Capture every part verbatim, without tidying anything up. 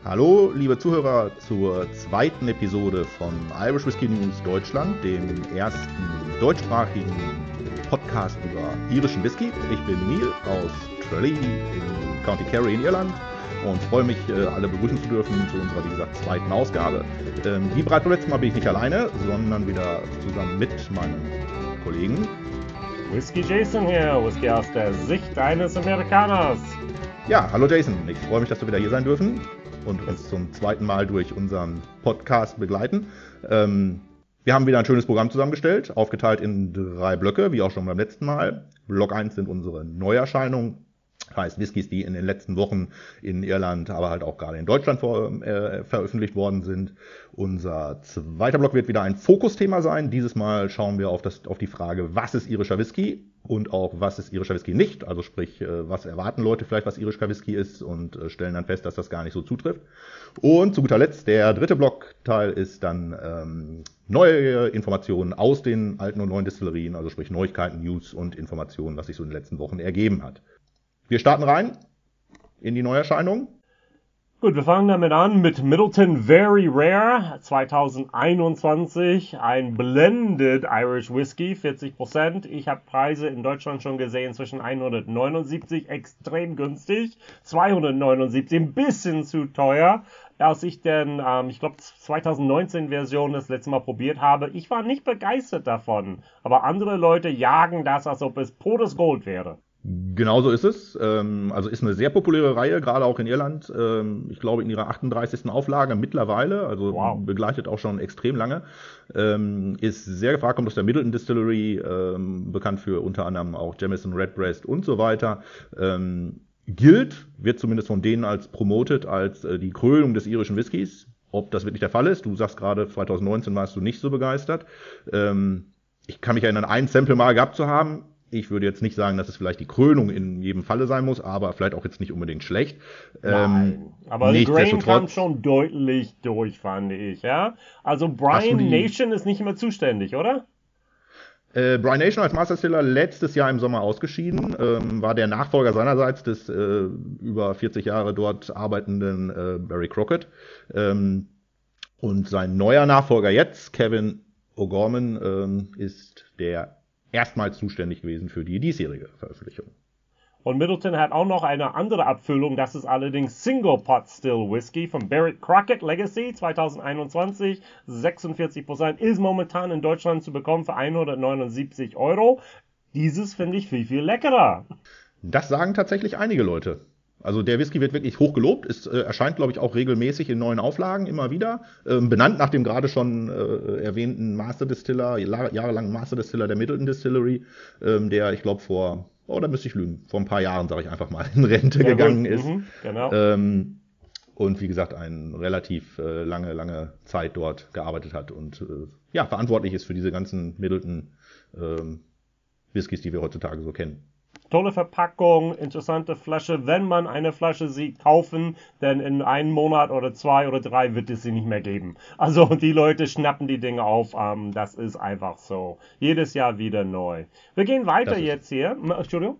Hallo, liebe Zuhörer, zur zweiten Episode von Irish Whiskey News Deutschland, dem ersten deutschsprachigen Podcast über irischen Whisky. Ich bin Neil aus Tralee in County Kerry in Irland und freue mich, alle begrüßen zu dürfen zu unserer, wie gesagt, zweiten Ausgabe. Wie bereits beim letzten Mal bin ich nicht alleine, sondern wieder zusammen mit meinem Kollegen Whisky Jason hier, Whisky aus der Sicht eines Amerikaners. Ja, hallo Jason, ich freue mich, dass wir wieder hier sein dürfen und uns zum zweiten Mal durch unseren Podcast begleiten. Ähm, wir haben wieder ein schönes Programm zusammengestellt, aufgeteilt in drei Blöcke, wie auch schon beim letzten Mal. Block eins sind unsere Neuerscheinungen, heißt Whiskys, die in den letzten Wochen in Irland, aber halt auch gerade in Deutschland vor, äh, veröffentlicht worden sind. Unser zweiter Block wird wieder ein Fokusthema sein. Dieses Mal schauen wir auf, das, auf die Frage, was ist irischer Whisky und auch was ist irischer Whisky nicht. Also sprich, äh, was erwarten Leute vielleicht, was irischer Whisky ist und äh, stellen dann fest, dass das gar nicht so zutrifft. Und zu guter Letzt, der dritte Blockteil ist dann ähm, neue Informationen aus den alten und neuen Destillerien, also sprich Neuigkeiten, News und Informationen, was sich so in den letzten Wochen ergeben hat. Wir starten rein in die Neuerscheinung. Gut, wir fangen damit an mit Midleton Very Rare zwanzig einundzwanzig, ein Blended Irish Whisky, vierzig Prozent. Ich habe Preise in Deutschland schon gesehen zwischen hundertneunundsiebzig, extrem günstig, zweihundertneunundsiebzig, ein bisschen zu teuer. Als ich denn, ähm, ich glaube, zwanzig neunzehn Version das letzte Mal probiert habe, ich war nicht begeistert davon. Aber andere Leute jagen das, als ob es pures Gold wäre. Genauso ist es. Also ist eine sehr populäre Reihe, gerade auch in Irland. Ich glaube in ihrer achtunddreißigsten Auflage mittlerweile, also wow. Begleitet auch schon extrem lange. Ist sehr gefragt, kommt aus der Midleton Distillery, bekannt für unter anderem auch Jameson Redbreast und so weiter. Gilt, wird zumindest von denen als promoted, als die Krönung des irischen Whiskys. Ob das wirklich der Fall ist, du sagst gerade, zwanzig neunzehn warst du nicht so begeistert. Ich kann mich erinnern, ein Sample mal gehabt zu haben. Ich würde jetzt nicht sagen, dass es vielleicht die Krönung in jedem Falle sein muss, aber vielleicht auch jetzt nicht unbedingt schlecht. Nein, ähm, aber der Grain kam schon deutlich durch, fand ich, ja. Also Brian die... Nation ist nicht mehr zuständig, oder? Äh, Brian Nation als Master Distiller letztes Jahr im Sommer ausgeschieden, ähm, war der Nachfolger seinerseits des äh, über vierzig Jahre dort arbeitenden äh, Barry Crockett. Ähm, und sein neuer Nachfolger jetzt, Kevin O'Gorman, ähm, ist der erstmals zuständig gewesen für die diesjährige Veröffentlichung. Und Midleton hat auch noch eine andere Abfüllung, das ist allerdings Single Pot Still Whisky von Barry Crockett Legacy zwanzig einundzwanzig, sechsundvierzig Prozent, ist momentan in Deutschland zu bekommen für hundertneunundsiebzig Euro. Dieses finde ich viel, viel leckerer. Das sagen tatsächlich einige Leute. Also der Whisky wird wirklich hoch gelobt, es äh, erscheint, glaube ich, auch regelmäßig in neuen Auflagen immer wieder. Ähm, benannt nach dem gerade schon äh, erwähnten Master Distiller, jahrelangen Master Distiller der Midleton Distillery, ähm, der, ich glaube, vor, oh, da müsste ich lügen, vor ein paar Jahren, sage ich einfach mal, in Rente ja, gegangen gut. ist. Mhm, genau. Ähm, und wie gesagt, eine relativ äh, lange, lange Zeit dort gearbeitet hat und äh, ja, verantwortlich ist für diese ganzen Midleton ähm, Whiskys, die wir heutzutage so kennen. Tolle Verpackung, interessante Flasche. Wenn man eine Flasche sieht, kaufen, denn in einem Monat oder zwei oder drei wird es sie nicht mehr geben. Also die Leute schnappen die Dinge auf. Ähm, das ist einfach so. Jedes Jahr wieder neu. Wir gehen weiter jetzt hier. Entschuldigung?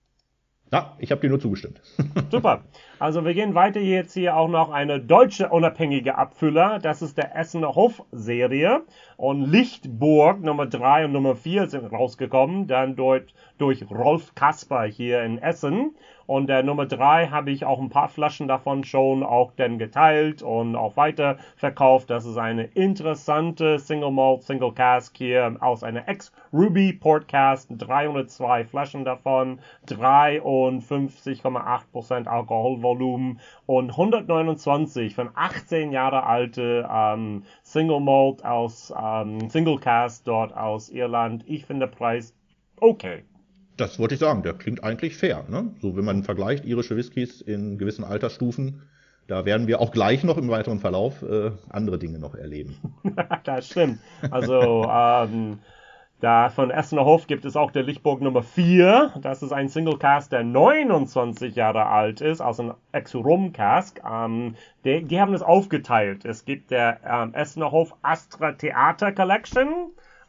Ja, ich habe dir nur zugestimmt. Super. Also wir gehen weiter jetzt hier auch noch eine deutsche unabhängige Abfüller. Das ist der Essener Hof-Serie. Und Lichtburg Nummer drei und Nummer vier sind rausgekommen. Dann durch, durch Rolf Kasper hier in Essen. Und der Nummer drei habe ich auch ein paar Flaschen davon schon auch dann geteilt und auch weiter verkauft. Das ist eine interessante Single Malt, Single Cask hier aus einer Ex-Ruby Port Cask. dreihundertzwei Flaschen davon, dreiundfünfzig Komma acht Prozent Alkoholvolumen und hundertneunundzwanzig von achtzehn Jahre alte ähm, Single Malt aus ähm, Single Cask dort aus Irland. Ich finde der Preis okay. Das wollte ich sagen, der klingt eigentlich fair, ne? So, wenn man vergleicht irische Whiskys in gewissen Altersstufen, da werden wir auch gleich noch im weiteren Verlauf äh, andere Dinge noch erleben. Das stimmt. Also, ähm, da von Essener Hof gibt es auch der Lichtburg Nummer vier. Das ist ein Single Cask, der neunundzwanzig Jahre alt ist, also ein Ex-Rum Cask. Ähm, die, die haben es aufgeteilt. Es gibt der ähm, Essener Hof Astra Theater Collection.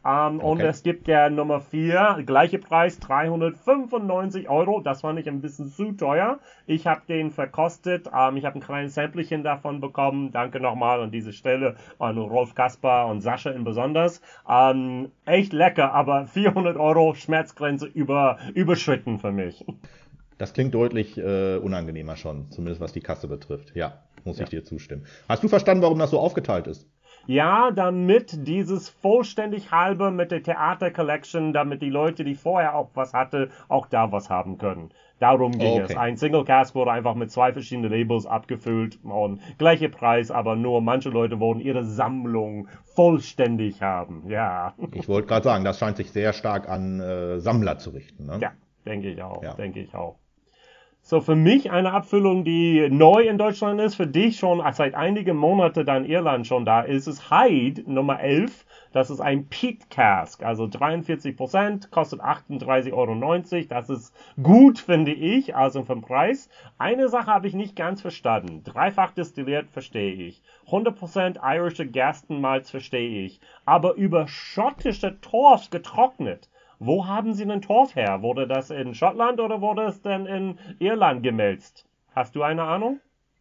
Ähm, Okay. Und es gibt der Nummer vier, gleiche Preis, dreihundertfünfundneunzig Euro. Das fand ich ein bisschen zu teuer. Ich habe den verkostet. Ähm, ich habe ein kleines Samplechen davon bekommen. Danke nochmal an diese Stelle an Rolf Kaspar und Sascha in besonders. Ähm, echt lecker, aber vierhundert Euro Schmerzgrenze über, überschritten für mich. Das klingt deutlich äh, unangenehmer schon, zumindest was die Kasse betrifft. Ja, muss Ja. ich dir zustimmen. Hast du verstanden, warum das so aufgeteilt ist? Ja, damit dieses vollständig halbe mit der Theater Collection, damit die Leute, die vorher auch was hatte, auch da was haben können. Darum ging es. Okay. Ein Single Cask wurde einfach mit zwei verschiedenen Labels abgefüllt und gleicher Preis, aber nur manche Leute wollten ihre Sammlung vollständig haben. Ja, Ich wollte gerade sagen, das scheint sich sehr stark an äh, Sammler zu richten. Ne? ja, denke ich auch, Ja. denke ich auch. So, für mich eine Abfüllung, die neu in Deutschland ist, für dich schon seit einigen Monaten da in Irland schon da ist, ist Hyde Nummer elf. Das ist ein Peat Cask, also dreiundvierzig Prozent, kostet achtunddreißig Euro neunzig. Das ist gut, finde ich, also vom Preis. Eine Sache habe ich nicht ganz verstanden. Dreifach destilliert verstehe ich. hundert Prozent irische Gerstenmalz verstehe ich. Aber über schottische Torfs getrocknet. Wo haben Sie den Torf her? Wurde das in Schottland oder wurde es denn in Irland gemälzt? Hast du eine Ahnung?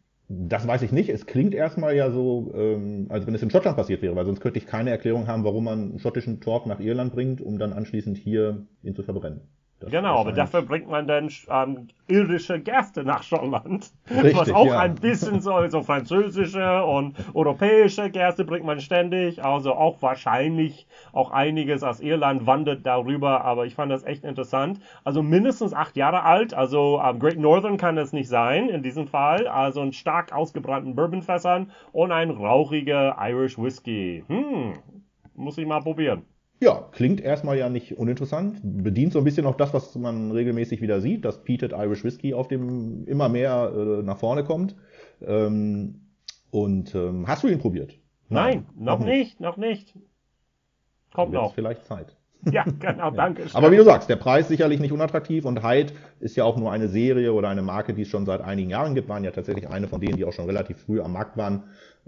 Das weiß ich nicht. Es klingt erstmal ja so, ähm, als wenn es in Schottland passiert wäre, weil sonst könnte ich keine Erklärung haben, warum man schottischen Torf nach Irland bringt, um dann anschließend hier ihn zu verbrennen. Das Genau, aber erscheint- dafür bringt man dann ähm, irische Gerste nach Schottland. Richtig, was auch ja. ein bisschen so, so französische und europäische Gerste bringt man ständig. Also auch wahrscheinlich auch einiges aus Irland wandert darüber, aber ich fand das echt interessant. Also mindestens acht Jahre alt, also ähm, Great Northern kann es nicht sein in diesem Fall. Also ein stark ausgebrannten Bourbonfässern und ein rauchiger Irish Whisky. Hm, muss ich mal probieren. Ja, klingt erstmal ja nicht uninteressant. Bedient so ein bisschen auch das, was man regelmäßig wieder sieht, dass Peated Irish Whisky auf dem immer mehr äh, nach vorne kommt. Ähm, und ähm, hast du ihn probiert? Nein, noch nicht, noch nicht. Kommt Wird noch. vielleicht Zeit. Ja, genau, danke schön. Aber wie du sagst, der Preis sicherlich nicht unattraktiv und Hyde ist ja auch nur eine Serie oder eine Marke, die es schon seit einigen Jahren gibt, waren ja tatsächlich eine von denen, die auch schon relativ früh am Markt waren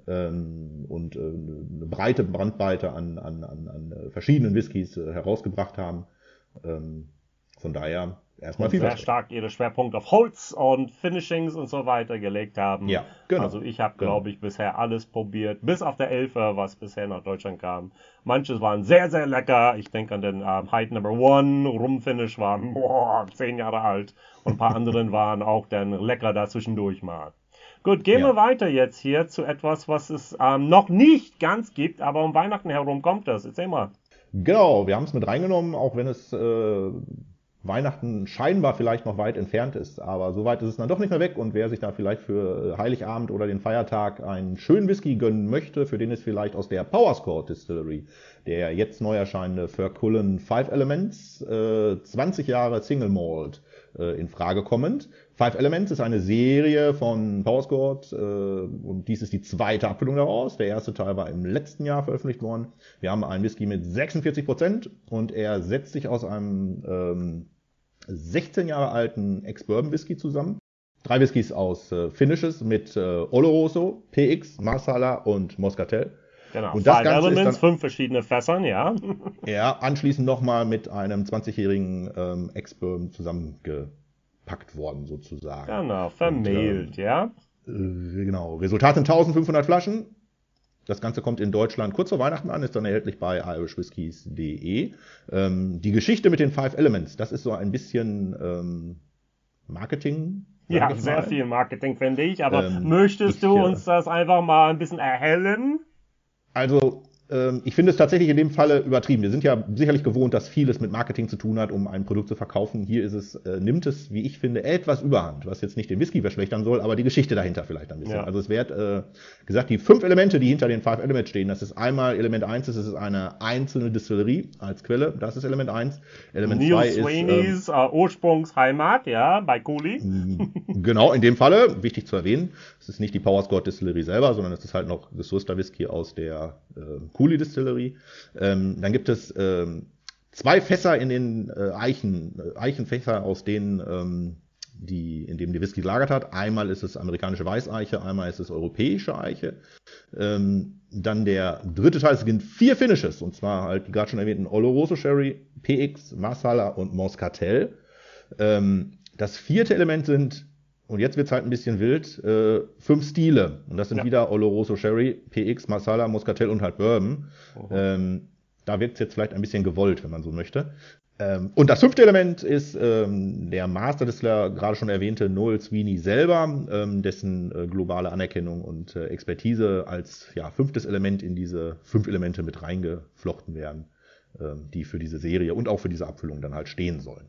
ähm, und äh, eine breite Bandbreite an, an, an, an verschiedenen Whiskys äh, herausgebracht haben. Ähm, von daher erstmal Und viel sehr stark ihre Schwerpunkte auf Holz und Finishings und so weiter gelegt haben. Ja, genau. Also ich habe, Genau. glaube ich, bisher alles probiert, bis auf der Elfer, was bisher nach Deutschland kam. Manches waren sehr, sehr lecker. Ich denke an den ähm, Hyde Number One, Rumfinish waren boah, zehn Jahre alt. Und ein paar anderen waren auch dann lecker da zwischendurch mal. Gut, gehen Ja. wir weiter jetzt hier zu etwas, was es ähm, noch nicht ganz gibt, aber um Weihnachten herum kommt das. Erzähl mal. Genau, wir haben es mit reingenommen, auch wenn es äh, Weihnachten scheinbar vielleicht noch weit entfernt ist. Aber so weit ist es dann doch nicht mehr weg. Und wer sich da vielleicht für Heiligabend oder den Feiertag einen schönen Whisky gönnen möchte, für den ist vielleicht aus der Powerscourt Distillery der jetzt neu erscheinende Vercullen Five Elements, äh, zwanzig Jahre Single Malt äh, in Frage kommend. Five Elements ist eine Serie von Powerscourt äh, und dies ist die zweite Abfüllung daraus. Der erste Teil war im letzten Jahr veröffentlicht worden. Wir haben einen Whisky mit sechsundvierzig Prozent und er setzt sich aus einem ähm, sechzehn Jahre alten Ex-Bourbon Whisky zusammen. Drei Whiskys aus äh, Finishes mit äh, Oloroso, P X, Marsala und Moscatel. Genau, Und das Five Ganze ist Elements, dann- fünf verschiedene Fässern, ja. Ja, anschließend nochmal mit einem zwanzigjährigen ähm, Ex-Bourbon zusammengepackt worden sozusagen. Genau, vermehlt, ja. Äh, genau, Resultat sind eintausendfünfhundert Flaschen. Das Ganze kommt in Deutschland kurz vor Weihnachten an, ist dann erhältlich bei irish whiskies punkt de. Ähm, die Geschichte mit den Five Elements, das ist so ein bisschen ähm, Marketing. sag Ja, ich sehr mal. viel Marketing, finde ich. Aber Ähm, möchtest ich, du äh, uns das einfach mal ein bisschen erhellen? Also, ähm, ich finde es tatsächlich in dem Falle übertrieben. Wir sind ja sicherlich gewohnt, dass vieles mit Marketing zu tun hat, um ein Produkt zu verkaufen. Hier ist es, äh, nimmt es, wie ich finde, etwas Überhand, was jetzt nicht den Whisky verschlechtern soll, aber die Geschichte dahinter vielleicht ein bisschen. Ja. Also es wird äh, gesagt, die fünf Elemente, die hinter den Five Elements stehen, das ist einmal Element eins, das ist eine einzelne Distillerie als Quelle, das ist Element eins. Element zwei Neil ist ähm, Swaneys äh, Ursprungsheimat, ja, bei Cooley. genau, in dem Falle, wichtig zu erwähnen, es ist nicht die Powerscourt Distillery selber, sondern es ist halt noch gesourceter Whisky aus der äh, Cooley Distillery. Ähm, dann gibt es ähm, zwei Fässer in den äh, Eichen, äh, Eichenfässer, aus denen ähm, die, in dem die Whisky gelagert hat. Einmal ist es amerikanische Weißeiche, einmal ist es europäische Eiche. Ähm, dann der dritte Teil, es sind vier Finishes, und zwar halt die gerade schon erwähnten Oloroso Sherry, P X, Marsala und Moscatel. Ähm, das vierte Element sind, und jetzt wird es halt ein bisschen wild, äh, fünf Stile. Und das sind ja. wieder Oloroso Sherry, P X, Marsala, Moscatel und halt Bourbon. Oh. Ähm, da wirkt es jetzt vielleicht ein bisschen gewollt, wenn man so möchte. Ähm, und das fünfte Element ist ähm, der Master Distiller, gerade schon erwähnte Noel Sweeney selber, ähm, dessen äh, globale Anerkennung und äh, Expertise als ja, fünftes Element in diese fünf Elemente mit reingeflochten werden, ähm, die für diese Serie und auch für diese Abfüllung dann halt stehen sollen.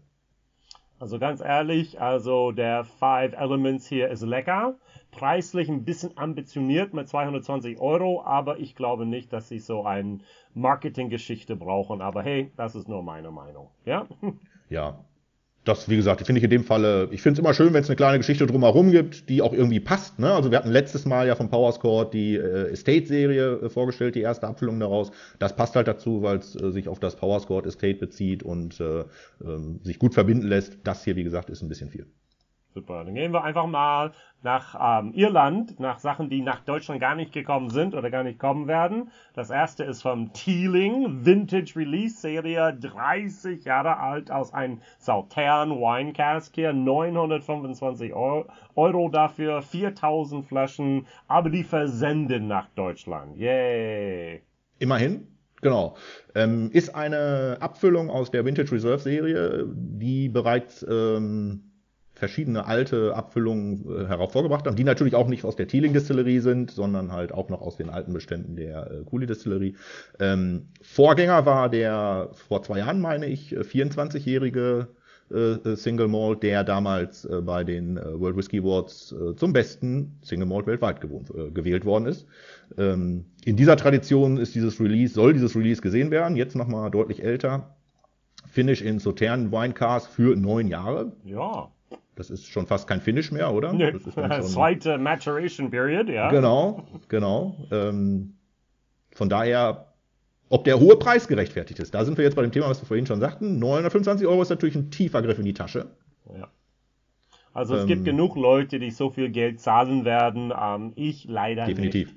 Also ganz ehrlich, also der Five Elements hier ist lecker. Preislich ein bisschen ambitioniert mit zweihundertzwanzig Euro, aber ich glaube nicht, dass sie so eine Marketinggeschichte brauchen. Aber hey, das ist nur meine Meinung. Ja? Ja. Das, wie gesagt, finde ich in dem Falle, ich finde es immer schön, wenn es eine kleine Geschichte drumherum gibt, die auch irgendwie passt. Ne? Also wir hatten letztes Mal ja vom Powerscored die äh, Estate-Serie äh, vorgestellt, die erste Abfüllung daraus. Das passt halt dazu, weil es äh, sich auf das Powerscored Estate bezieht und äh, ähm, sich gut verbinden lässt. Das hier, wie gesagt, ist ein bisschen viel. Super, dann gehen wir einfach mal nach ähm, Irland, nach Sachen, die nach Deutschland gar nicht gekommen sind oder gar nicht kommen werden. Das erste ist vom Teeling Vintage Release Serie, dreißig Jahre alt, aus einem Sauternes Wine Cask hier, neunhundertfünfundzwanzig Euro, Euro dafür, viertausend Flaschen, aber die versenden nach Deutschland. Yay! Immerhin. Genau. Ähm, ist eine Abfüllung aus der Vintage Reserve Serie, die bereits ähm, verschiedene alte Abfüllungen äh, hervorgebracht haben, die natürlich auch nicht aus der Teeling Distillerie sind, sondern halt auch noch aus den alten Beständen der äh, Cooley Distillerie. Ähm, Vorgänger war der, vor zwei Jahren meine ich, vierundzwanzigjährige äh, Single Malt, der damals äh, bei den äh, World Whisky Awards äh, zum besten Single Malt weltweit gewohnt, äh, gewählt worden ist. Ähm, in dieser Tradition ist dieses Release, soll dieses Release gesehen werden, jetzt nochmal deutlich älter. Finish in Sauternes Wine Cask für neun Jahre. Ja. Das ist schon fast kein Finish mehr, oder? Nee, das ist dann schon zweite Maturation Period, ja. Genau, genau. Ähm, von daher, ob der hohe Preis gerechtfertigt ist, da sind wir jetzt bei dem Thema, was wir vorhin schon sagten. neunhundertfünfundzwanzig Euro ist natürlich ein tiefer Griff in die Tasche. Ja. Also es ähm, gibt genug Leute, die so viel Geld zahlen werden. Ähm, ich leider definitiv.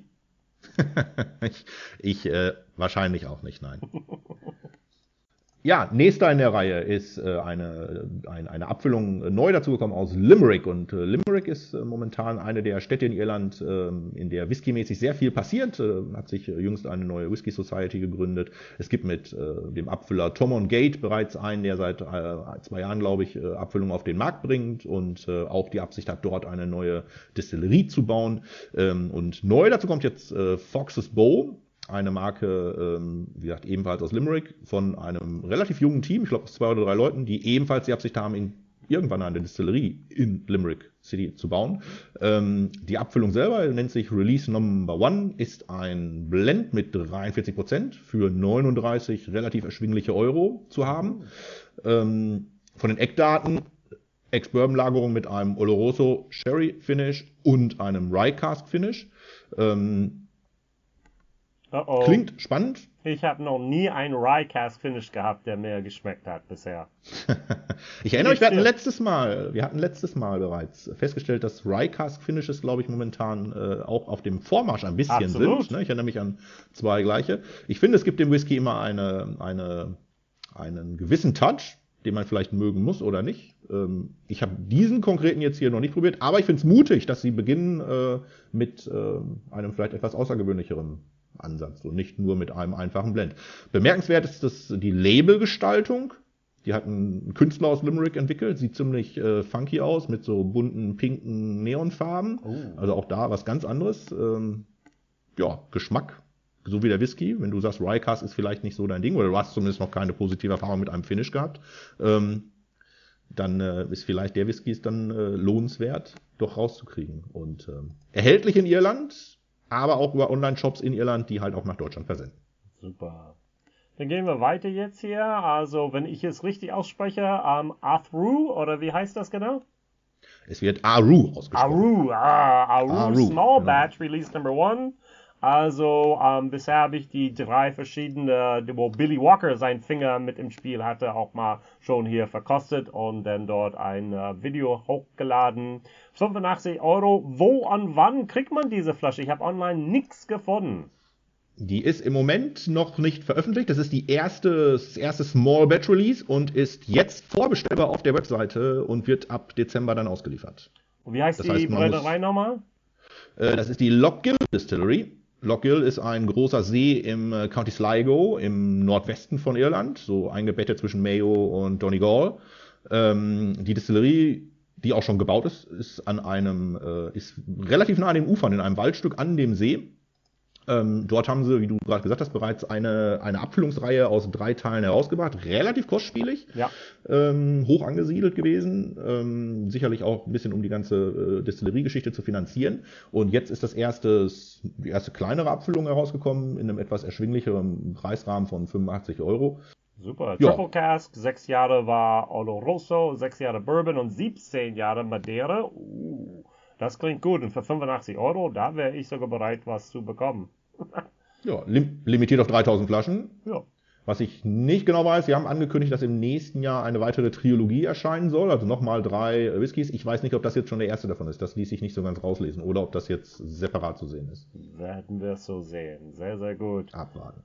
nicht. ich ich äh, wahrscheinlich auch nicht, nein. Ja, nächster in der Reihe ist äh, eine, ein, eine Abfüllung äh, neu dazugekommen aus Limerick. Und äh, Limerick ist äh, momentan eine der Städte in Irland, äh, in der whiskymäßig sehr viel passiert. Äh, hat sich äh, jüngst eine neue Whisky Society gegründet. Es gibt mit äh, dem Abfüller Thomond Gate bereits einen, der seit äh, zwei Jahren, glaube ich, äh, Abfüllung auf den Markt bringt und äh, auch die Absicht hat, dort eine neue Distillerie zu bauen. Ähm, und neu dazu kommt jetzt äh, Fox's Bow. Eine Marke, ähm, wie gesagt, ebenfalls aus Limerick, von einem relativ jungen Team, ich glaube aus zwei oder drei Leuten, die ebenfalls die Absicht haben, in irgendwann eine Distillerie in Limerick City zu bauen. Ähm, die Abfüllung selber nennt sich Release Number One, ist ein Blend mit dreiundvierzig Prozent für neununddreißig relativ erschwingliche Euro zu haben. Ähm, von den Eckdaten, Ex-Bourbon-Lagerung mit einem Oloroso Sherry Finish und einem Rye Cask Finish. Ähm, Oh oh. Klingt spannend. Ich habe noch nie einen Rye Cask Finish gehabt, der mir geschmeckt hat bisher. Ich erinnere mich, wir hatten letztes Mal, wir hatten letztes Mal bereits festgestellt, dass Rye Cask Finishes, glaube ich, momentan äh, auch auf dem Vormarsch ein bisschen Absolut. sind. Ne? Ich erinnere mich an zwei gleiche. Ich finde, es gibt dem Whisky immer eine, eine, einen gewissen Touch, den man vielleicht mögen muss oder nicht. Ähm, ich habe diesen konkreten jetzt hier noch nicht probiert, aber ich finde es mutig, dass sie beginnen äh, mit äh, einem vielleicht etwas außergewöhnlicheren Ansatz und nicht nur mit einem einfachen Blend. Bemerkenswert ist das die Labelgestaltung. Die hat ein Künstler aus Limerick entwickelt, sieht ziemlich äh, funky aus mit so bunten, pinken Neonfarben. Oh. Also auch da was ganz anderes. Ähm, ja, Geschmack, so wie der Whisky. Wenn du sagst, Rye Cask ist vielleicht nicht so dein Ding oder du hast zumindest noch keine positive Erfahrung mit einem Finish gehabt, ähm, dann äh, ist vielleicht der Whisky ist dann äh, lohnenswert, doch rauszukriegen. Und ähm, erhältlich in Irland, aber auch über Online-Shops in Irland, die halt auch nach Deutschland versenden. Super. Dann gehen wir weiter jetzt hier. Also, wenn ich es richtig ausspreche, ähm, Athru, oder wie heißt das genau? Es wird Aru ausgesprochen. Aru, ah, Aru, Aru Small genau. Batch, Release Number One. Also ähm, bisher habe ich die drei verschiedene, wo Billy Walker seinen Finger mit im Spiel hatte, auch mal schon hier verkostet und dann dort ein äh, Video hochgeladen. fünfundachtzig Euro. Wo und wann kriegt man diese Flasche? Ich habe online nichts gefunden. Die ist im Moment noch nicht veröffentlicht. Das ist die erste, das erste Small Batch Release und ist jetzt vorbestellbar auf der Webseite und wird ab Dezember dann ausgeliefert. Und wie heißt Das die heißt, man Brennerei muss- nochmal? Äh, Das ist die Lochill Distillery. Lochill ist ein großer See im äh, County Sligo im Nordwesten von Irland, so eingebettet zwischen Mayo und Donegal. Ähm, die Distillerie, die auch schon gebaut ist, ist an einem, äh, ist relativ nah an den Ufern, in einem Waldstück an dem See. Ähm, dort haben sie, wie du gerade gesagt hast, bereits eine, eine Abfüllungsreihe aus drei Teilen herausgebracht. Relativ kostspielig, Ja. ähm, hoch angesiedelt gewesen. Ähm, sicherlich auch ein bisschen, um die ganze äh, Destilleriegeschichte zu finanzieren. Und jetzt ist das erste, die erste kleinere Abfüllung herausgekommen in einem etwas erschwinglicheren Preisrahmen von fünfundachtzig Euro. Super. Ja. Triple Cask, sechs Jahre war Oloroso, sechs Jahre Bourbon und siebzehn Jahre Madeira. Uh, das klingt gut. Und für fünfundachtzig Euro, da wäre ich sogar bereit, was zu bekommen. Ja, lim limitiert auf dreitausend Flaschen. Ja. Was ich nicht genau weiß, sie haben angekündigt, dass im nächsten Jahr eine weitere Trilogie erscheinen soll, also nochmal drei äh, Whiskys. Ich weiß nicht, ob das jetzt schon der erste davon ist. Das ließ sich nicht so ganz rauslesen. Oder ob das jetzt separat zu sehen ist. Werden wir so sehen. Sehr, sehr gut. Abwarten.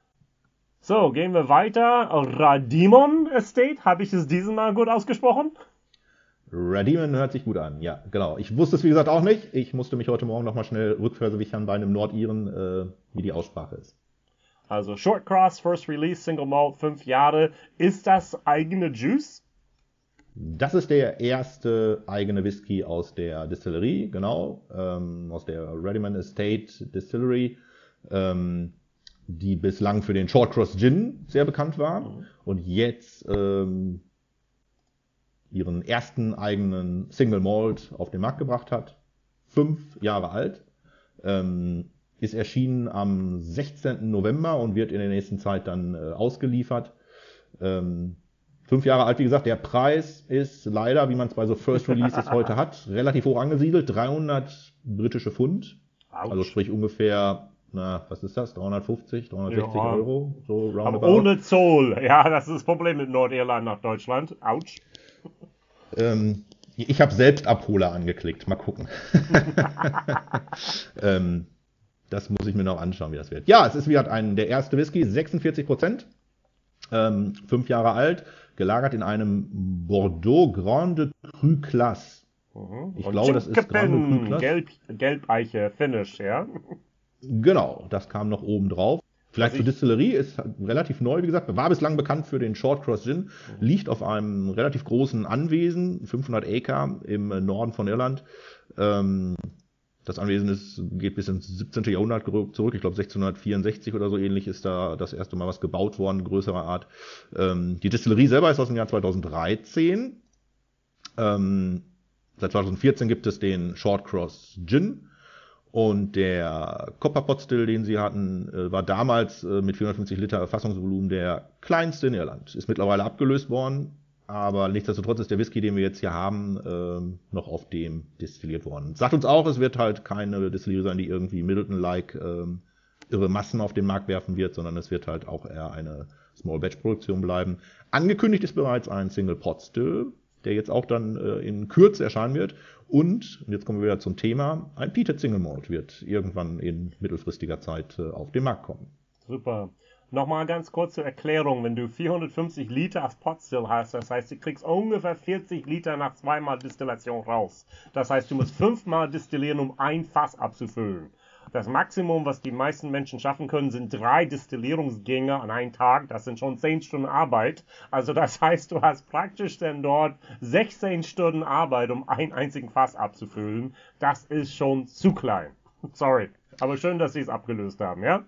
So, gehen wir weiter. Radimon Estate. Habe ich es dieses Mal gut ausgesprochen? Radimon hört sich gut an, ja, genau. Ich wusste es, wie gesagt, auch nicht. Ich musste mich heute Morgen nochmal schnell rückversichern bei einem Nordiren, äh, wie die Aussprache ist. Also Short Cross, First Release, Single Malt, fünf Jahre. Ist das eigene Juice? Das ist der erste eigene Whisky aus der Distillerie, genau, ähm, aus der Radimon Estate Distillery, ähm, die bislang für den Short Cross Gin sehr bekannt war Mhm. und jetzt ähm, ihren ersten eigenen Single Malt auf den Markt gebracht hat. Fünf Jahre alt. Ähm, ist erschienen am sechzehnten November und wird in der nächsten Zeit dann äh, ausgeliefert. Ähm, fünf Jahre alt, wie gesagt, der Preis ist leider, wie man es bei so First Releases heute hat, relativ hoch angesiedelt. dreihundert britische Pfund. Autsch. Also sprich ungefähr, na, was ist das? dreihundertfünfzig, dreihundertsechzig Ja. Euro, so Aber roundabout. ohne Zoll. Ja, das ist das Problem mit Nordirland nach Deutschland. Autsch. Ähm, ich habe selbst Abholer angeklickt. Mal gucken. ähm, das muss ich mir noch anschauen, wie das wird. Ja, es ist wie gesagt ein, der erste Whisky, sechsundvierzig Prozent, ähm, fünf Jahre alt, gelagert in einem Bordeaux Grande Cru Classe. Mhm. Ich Und glaube, das ist Grande Cru Chinkepin, Classe. Gelb, Gelbeiche, Finish, ja. Genau, das kam noch oben drauf. Vielleicht Also zur ich- Distillerie, ist relativ neu, wie gesagt, war bislang bekannt für den Short Cross Gin, liegt auf einem relativ großen Anwesen, fünfhundert Acre im Norden von Irland. Ähm, das Anwesen ist, geht bis ins siebzehnten Jahrhundert zurück, ich glaube sechzehnhundertvierundsechzig oder so ähnlich ist da das erste Mal was gebaut worden, größerer Art. Ähm, die Distillerie selber ist aus dem Jahr zweitausenddreizehn. Ähm, seit zweitausendvierzehn gibt es den Short Cross Gin. Und der Copper Pot Still, den sie hatten, äh, war damals äh, mit vierhundertfünfzig Liter Fassungsvolumen der kleinste in Irland. Ist mittlerweile abgelöst worden, aber nichtsdestotrotz ist der Whisky, den wir jetzt hier haben, ähm, noch auf dem destilliert worden. Sagt uns auch, es wird halt keine Distillerie sein, die irgendwie Middleton-like ähm, irre Massen auf den Markt werfen wird, sondern es wird halt auch eher eine Small-Batch-Produktion bleiben. Angekündigt ist bereits ein Single Pot Still, der jetzt auch dann äh, in Kürze erscheinen wird. Und, und jetzt kommen wir wieder zum Thema, ein Peated Single Malt wird irgendwann in mittelfristiger Zeit äh, auf den Markt kommen. Super. Nochmal ganz kurze Erklärung. Wenn du vierhundertfünfzig Liter als Potstill hast, das heißt, du kriegst ungefähr vierzig Liter nach zweimal Destillation raus. Das heißt, du musst fünfmal destillieren, um ein Fass abzufüllen. Das Maximum, was die meisten Menschen schaffen können, sind drei Destillierungsgänge an einem Tag. Das sind schon zehn Stunden Arbeit. Also das heißt, du hast praktisch dann dort sechzehn Stunden Arbeit, um einen einzigen Fass abzufüllen. Das ist schon zu klein. Sorry. Aber schön, dass sie es abgelöst haben, ja?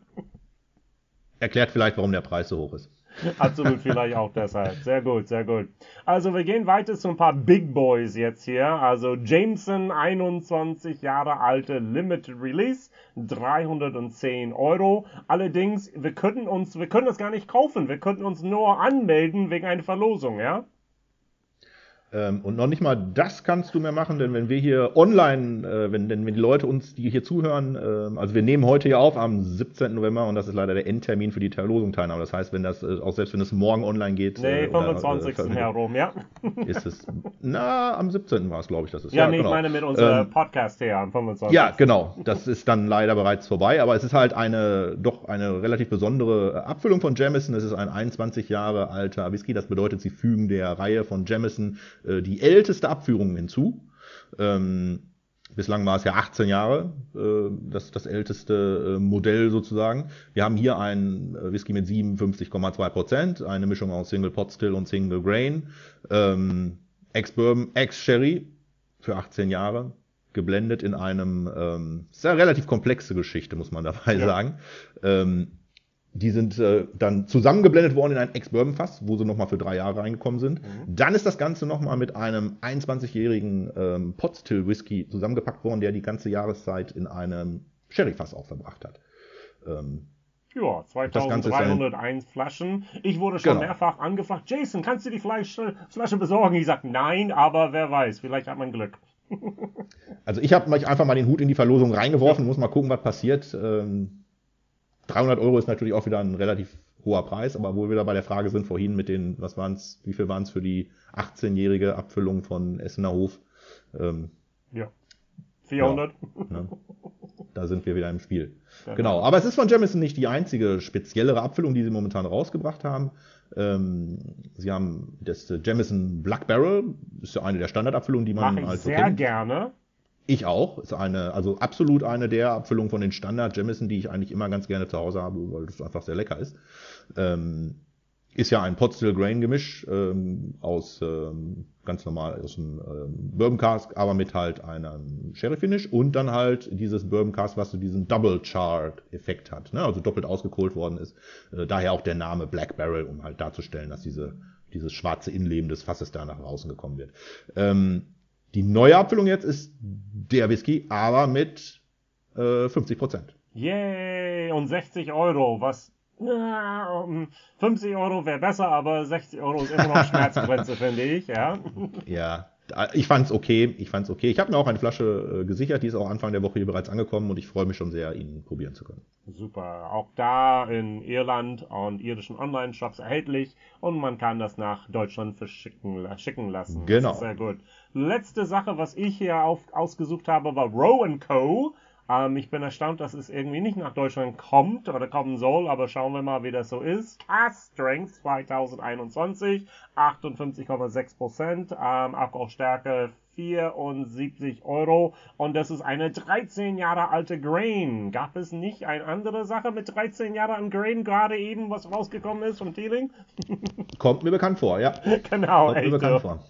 Erklärt vielleicht, warum der Preis so hoch ist. Absolut, vielleicht auch deshalb. Sehr gut, sehr gut. Also wir gehen weiter zu ein paar Big Boys jetzt hier. Also Jameson, einundzwanzig Jahre alte Limited Release, dreihundertzehn Euro. Allerdings, wir könnten uns, wir können das gar nicht kaufen. Wir könnten uns nur anmelden wegen einer Verlosung, ja? Ähm, und noch nicht mal das kannst du mehr machen, denn wenn wir hier online, äh, wenn, denn, wenn die Leute uns, die hier zuhören, äh, also wir nehmen heute ja auf am siebzehnten November und das ist leider der Endtermin für die Verlosung teilnahme. Das heißt, wenn das, äh, auch selbst wenn es morgen online geht, Nee, äh, oder, äh, fünfundzwanzigsten herum, ja. ist es, na, am siebzehnten war es, glaube ich, das ist. Ja, Ja, nee, ich genau. meine mit unserem Ähm, Podcast her am fünfundzwanzigsten Ja, genau. Das ist dann leider bereits vorbei, aber es ist halt eine doch eine relativ besondere Abfüllung von Jameson. Es ist ein einundzwanzig Jahre alter Whisky. Das bedeutet, sie fügen der Reihe von Jameson äh, die älteste Abführung hinzu. Ähm, bislang war es ja achtzehn Jahre, äh, das das älteste äh, Modell sozusagen. Wir haben hier einen äh, Whisky mit siebenundfünfzig Komma zwei Prozent, eine Mischung aus Single Pot Still und Single Grain, ähm, Ex-Bourbon, Ex-Sherry für achtzehn Jahre. Geblendet in einem, ähm, ist ja eine relativ komplexe Geschichte, muss man dabei Ja. sagen. Ähm, die sind äh, dann zusammengeblendet worden in ein Ex-Bourbon-Fass, wo sie nochmal für drei Jahre reingekommen sind. Mhm. Dann ist das Ganze nochmal mit einem einundzwanzigjährigen ähm, Pot-Still-Whisky zusammengepackt worden, der die ganze Jahreszeit in einem Sherry-Fass auch verbracht hat. Ähm, Ja, das Ganze ist zweitausenddreihunderteins Flaschen. Ich wurde schon Genau. mehrfach angefragt, Jason, kannst du die Fleisch, Flasche besorgen? Ich sag nein, aber wer weiß, vielleicht hat man Glück. Also ich habe einfach mal den Hut in die Verlosung reingeworfen, muss mal gucken, was passiert. Ähm, dreihundert Euro ist natürlich auch wieder ein relativ hoher Preis, aber wo wir wieder bei der Frage sind vorhin mit den, was waren's, wie viel waren es für die achtzehnjährige Abfüllung von Essener Hof? Ähm, Ja. vierhundert. ne? Da sind wir wieder im Spiel. Genau. Genau, aber es ist von Jameson nicht die einzige speziellere Abfüllung, die sie momentan rausgebracht haben. Ähm, sie haben das äh, Jameson Black Barrel, ist ja eine der Standardabfüllungen, die man Mache ich halt so sehr kennt. gerne. Ich auch. Ist eine, also absolut eine der Abfüllungen von den Standard Jameson, die ich eigentlich immer ganz gerne zu Hause habe, weil das einfach sehr lecker ist. Ähm, ist ja ein Pot Still Grain Gemisch ähm, aus ähm, ganz normal aus einem ähm, Bourbon Cask, aber mit halt einem Sherry Finish und dann halt dieses Bourbon Cask, was so diesen Double Charred Effekt hat, ne? Also doppelt ausgekohlt worden ist. Äh, daher auch der Name Black Barrel, um halt darzustellen, dass diese dieses schwarze Innenleben des Fasses da nach draußen gekommen wird. Ähm, Die neue Abfüllung jetzt ist der Whisky, aber mit äh, fünfzig Prozent. Yay! Und sechzig Euro, was... Na, um, fünfzig Euro wäre besser, aber sechzig Euro ist immer noch Schmerzgrenze, finde ich, ja. Ja, ich fand's okay. Ich fand's okay. Ich habe mir auch eine Flasche äh, gesichert, die ist auch Anfang der Woche hier bereits angekommen und ich freue mich schon sehr, ihn probieren zu können. Super. Auch da in Irland und irischen Online-Shops erhältlich und man kann das nach Deutschland verschicken schicken lassen. Genau. Das ist sehr gut. Letzte Sache, was ich hier auf, ausgesucht habe, war Roe and Co. Ähm, ich bin erstaunt, dass es irgendwie nicht nach Deutschland kommt oder kommen soll, aber schauen wir mal, wie das so ist. Cask Strength zweitausendeinundzwanzig, achtundfünfzig Komma sechs Prozent, ähm, Alkoholstärke vierundsiebzig Euro und das ist eine dreizehn Jahre alte Grain. Gab es nicht eine andere Sache mit dreizehn Jahren an Grain gerade eben, was rausgekommen ist vom Teeling? Kommt mir bekannt vor, ja. Genau, Kommt mir echt bekannt so. vor.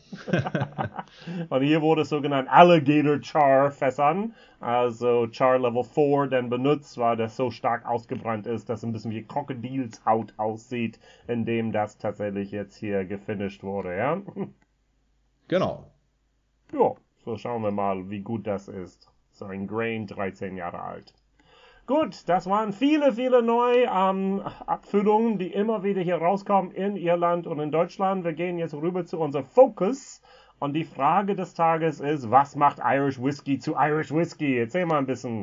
Und hier wurde es so genannt Alligator Char Fässern, also Char Level vier, denn benutzt, weil das so stark ausgebrannt ist, dass es ein bisschen wie Krokodilshaut aussieht, indem das tatsächlich jetzt hier gefinisht wurde, ja. Genau. Ja, so schauen wir mal, wie gut das ist. So ein Grain, dreizehn Jahre alt. Gut, das waren viele, viele neue ähm, Abfüllungen, die immer wieder hier rauskommen in Irland und in Deutschland. Wir gehen jetzt rüber zu unserem Focus. Und die Frage des Tages ist, was macht Irish Whiskey zu Irish Whiskey? Erzähl mal ein bisschen.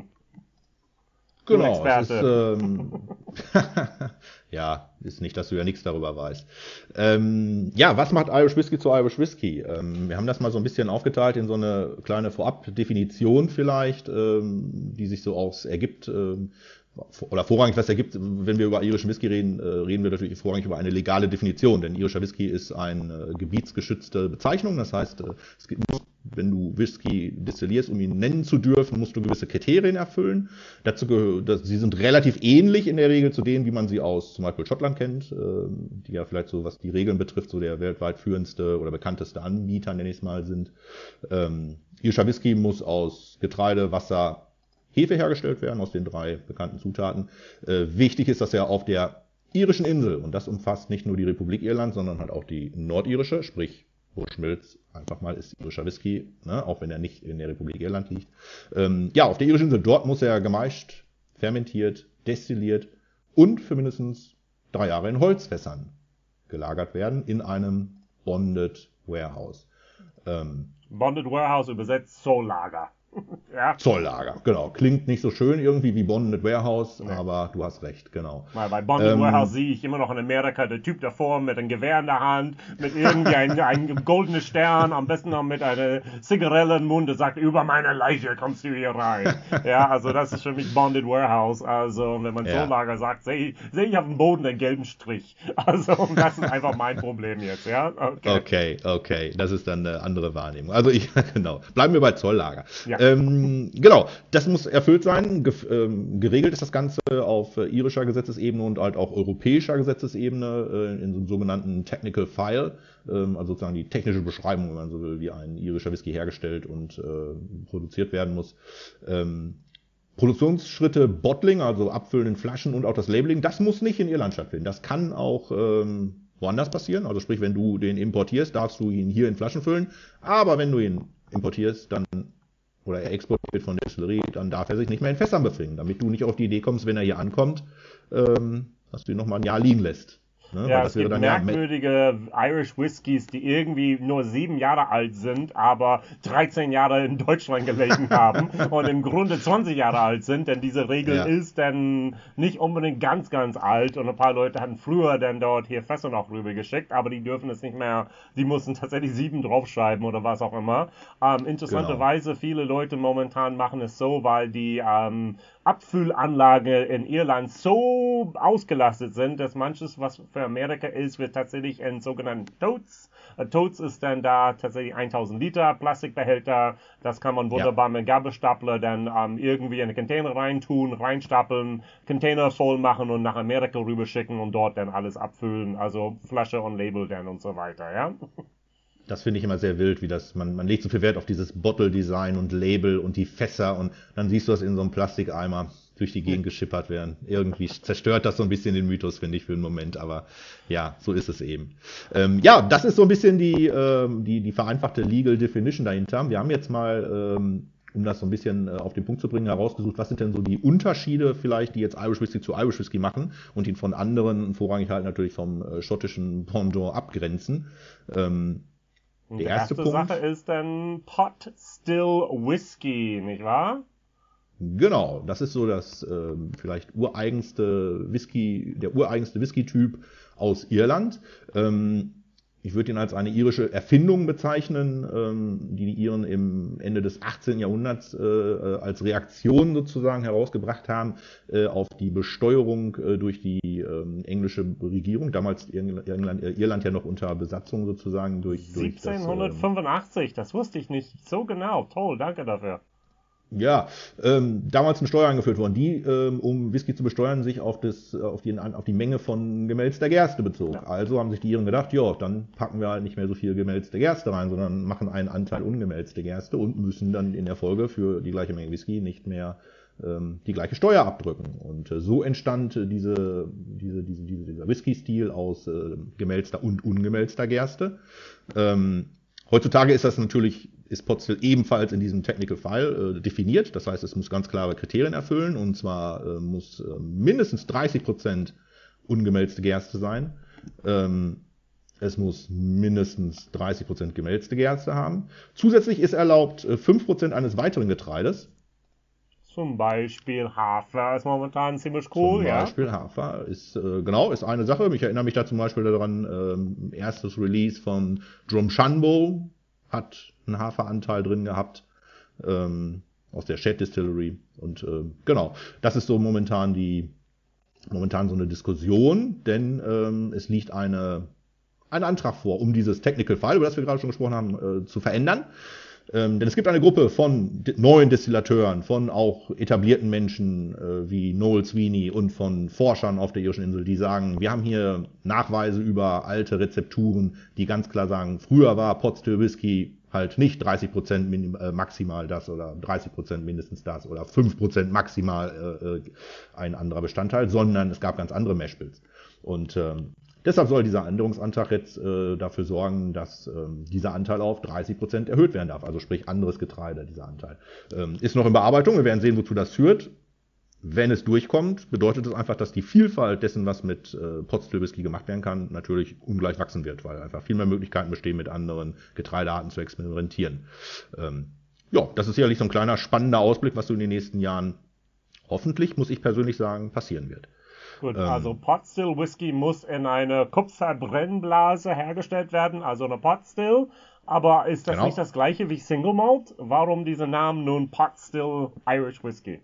Du Genau, es ist, Experte. ähm, ja, ist nicht, dass du ja nichts darüber weißt. Ähm, ja, was macht Irish Whiskey zu Irish Whiskey? Ähm, wir haben das mal so ein bisschen aufgeteilt in so eine kleine Vorab-Definition vielleicht, ähm, die sich so aus ergibt, ähm, oder vorrangig was ergibt, wenn wir über irischen Whisky reden, äh, reden wir natürlich vorrangig über eine legale Definition, denn irischer Whisky ist eine gebietsgeschützte Bezeichnung, das heißt, äh, es gibt, wenn du Whisky destillierst, um ihn nennen zu dürfen, musst du gewisse Kriterien erfüllen. Dazu gehört, sie sind relativ ähnlich in der Regel zu denen, wie man sie aus zum Beispiel Schottland kennt, äh, die ja vielleicht so, was die Regeln betrifft, so der weltweit führendste oder bekannteste Anbieter, nenne ich es mal, sind. Ähm, irischer Whisky muss aus Getreide, Wasser, Hefe hergestellt werden, aus den drei bekannten Zutaten. Äh, wichtig ist, dass er auf der irischen Insel, und das umfasst nicht nur die Republik Irland, sondern halt auch die nordirische, sprich Bushmills, einfach mal ist irischer Whisky, ne, auch wenn er nicht in der Republik Irland liegt. Ähm, ja, auf der irischen Insel, dort muss er gemeischt, fermentiert, destilliert und für mindestens drei Jahre in Holzfässern gelagert werden in einem Bonded Warehouse. Ähm, Bonded Warehouse übersetzt Zolllager. Ja. Zolllager, genau. Klingt nicht so schön irgendwie wie Bonded Warehouse, Nee. aber du hast recht, genau. Weil bei Bonded Ähm, Warehouse sehe ich immer noch in Amerika der Typ davor mit einem Gewehr in der Hand, mit irgendwie einem, einem goldenen Stern, am besten noch mit einer Zigarette im Mund, der sagt, über meine Leiche kommst du hier rein. Ja, also das ist für mich Bonded Warehouse. Also wenn man Ja. Zolllager sagt, sehe ich, sehe ich auf dem Boden den gelben Strich. Also das ist einfach mein Problem jetzt, ja. Okay. Okay, okay, das ist dann eine andere Wahrnehmung. Also ich, genau, bleiben wir bei Zolllager. Ja. Ähm, genau, das muss erfüllt sein. Ge ähm, geregelt ist das Ganze auf äh, irischer Gesetzesebene und halt auch europäischer Gesetzesebene äh, in so einem sogenannten Technical File, ähm, also sozusagen die technische Beschreibung, wenn man so will, wie ein irischer Whisky hergestellt und äh, produziert werden muss. Ähm, Produktionsschritte Bottling, also Abfüllen in Flaschen und auch das Labeling, das muss nicht in Irland stattfinden. Das kann auch ähm, woanders passieren. Also sprich, wenn du den importierst, darfst du ihn hier in Flaschen füllen. Aber wenn du ihn importierst, dann oder er exportiert von der Destillerie, dann darf er sich nicht mehr in Fässern befinden, damit du nicht auf die Idee kommst, wenn er hier ankommt, ähm, dass du ihn nochmal ein Jahr liegen lässt. Ne? Ja, Weil das es wäre gibt dann ja merkwürdige Irish Whiskys, die irgendwie nur sieben Jahre alt sind, aber dreizehn Jahre in Deutschland gelegen haben und im Grunde zwanzig Jahre alt sind, denn diese Regel Ja. ist dann nicht unbedingt ganz, ganz alt und ein paar Leute hatten früher dann dort hier Fässer noch rüber geschickt, aber die dürfen es nicht mehr, die mussten tatsächlich sieben draufschreiben oder was auch immer. Ähm, interessanterweise, viele Leute momentan machen es so, weil die ähm, Abfüllanlage in Irland so ausgelastet sind, dass manches, was für Amerika ist, wird tatsächlich in sogenannten Totes. Äh, Totes ist dann da tatsächlich tausend Liter Plastikbehälter. Das kann man wunderbar mit Gabelstapler dann ähm, irgendwie in einen Container reintun, reinstapeln, Container voll machen und nach Amerika rüberschicken und dort dann alles abfüllen. Also Flasche und Label dann und so weiter, ja. Das finde ich immer sehr wild, wie das, man, man legt so viel Wert auf dieses Bottle-Design und Label und die Fässer und dann siehst du das in so einem Plastikeimer durch die Gegend geschippert werden. Irgendwie zerstört das so ein bisschen den Mythos, finde ich, für einen Moment, aber ja, so ist es eben. Ähm, ja, das ist so ein bisschen die, ähm, die, die vereinfachte Legal Definition dahinter. Wir haben jetzt mal, ähm, um das so ein bisschen äh, auf den Punkt zu bringen, herausgesucht, was sind denn so die Unterschiede vielleicht, die jetzt Irish Whisky zu Irish Whisky machen und ihn von anderen, vorrangig halt natürlich vom äh, schottischen Pendant abgrenzen. Ähm, Und Die die erste erste Punkt- Sache ist dann Pot Still Whisky, nicht wahr? Genau, das ist so das ähm, vielleicht ureigenste Whisky, der ureigenste Whisky-Typ aus Irland. Ähm, ich würde ihn als eine irische Erfindung bezeichnen, ähm, die die Iren im Ende des achtzehnten Jahrhunderts äh, als Reaktion sozusagen herausgebracht haben äh, auf die Besteuerung äh, durch die ähm, englische Regierung. Damals Irland, äh, Irland ja noch unter Besatzung sozusagen durch, durch das, ähm, siebzehnhundertfünfundachtzig, das wusste ich nicht so genau. Toll, danke dafür. Ja, ähm, damals eine Steuer eingeführt worden, die, ähm, um Whisky zu besteuern, sich auf, das, auf, die, auf die Menge von gemälzter Gerste bezog. Ja. Also haben sich die Iren gedacht, ja, dann packen wir halt nicht mehr so viel gemälzte Gerste rein, sondern machen einen Anteil ungemälzte Gerste und müssen dann in der Folge für die gleiche Menge Whisky nicht mehr ähm, die gleiche Steuer abdrücken. Und äh, so entstand äh, diese, diese, diese, diese, dieser Whisky-Stil aus äh, gemälzter und ungemälzter Gerste. Ähm, heutzutage ist das natürlich ist Pot Still ebenfalls in diesem Technical File äh, definiert. Das heißt, es muss ganz klare Kriterien erfüllen. Und zwar äh, muss äh, mindestens dreißig Prozent ungemälzte Gerste sein. Ähm, es muss mindestens dreißig Prozent gemälzte Gerste haben. Zusätzlich ist erlaubt äh, fünf Prozent eines weiteren Getreides. Zum Beispiel Hafer ist momentan ziemlich cool, Zum ja. Beispiel Hafer ist, äh, genau, ist eine Sache. Ich erinnere mich da zum Beispiel daran, ähm, erstes Release von Drumshanbo hat einen Haferanteil drin gehabt, ähm, aus der Shed Distillery. Und äh, genau, das ist so momentan die, momentan so eine Diskussion, denn ähm, es liegt eine, ein Antrag vor, um dieses Technical File, über das wir gerade schon gesprochen haben, äh, zu verändern. Ähm, denn es gibt eine Gruppe von neuen Destillateuren, von auch etablierten Menschen äh, wie Noel Sweeney und von Forschern auf der irischen Insel, die sagen, wir haben hier Nachweise über alte Rezepturen, die ganz klar sagen, früher war Pot Still Whisky halt nicht dreißig Prozent äh, maximal das oder dreißig Prozent mindestens das oder fünf Prozent maximal äh, ein anderer Bestandteil, sondern es gab ganz andere Mashbills. Und ähm, deshalb soll dieser Änderungsantrag jetzt äh, dafür sorgen, dass ähm, dieser Anteil auf dreißig Prozent erhöht werden darf. Also sprich anderes Getreide, dieser Anteil. Ähm, ist noch in Bearbeitung. Wir werden sehen, wozu das führt. wenn es durchkommt, bedeutet es einfach, dass die Vielfalt dessen, was mit äh, Pot-Still-Whisky gemacht werden kann, natürlich ungleich wachsen wird, weil einfach viel mehr Möglichkeiten bestehen, mit anderen Getreidearten zu experimentieren. Ähm, ja, das ist sicherlich so ein kleiner spannender Ausblick, was so in den nächsten Jahren hoffentlich, muss ich persönlich sagen, passieren wird. Gut, ähm, also Pot-Still Whisky muss in eine Kupferbrennblase hergestellt werden, also eine Pot-Still. Aber ist das genau. nicht das gleiche wie Single Malt? Warum dieser Name nun Pot-Still Irish Whisky?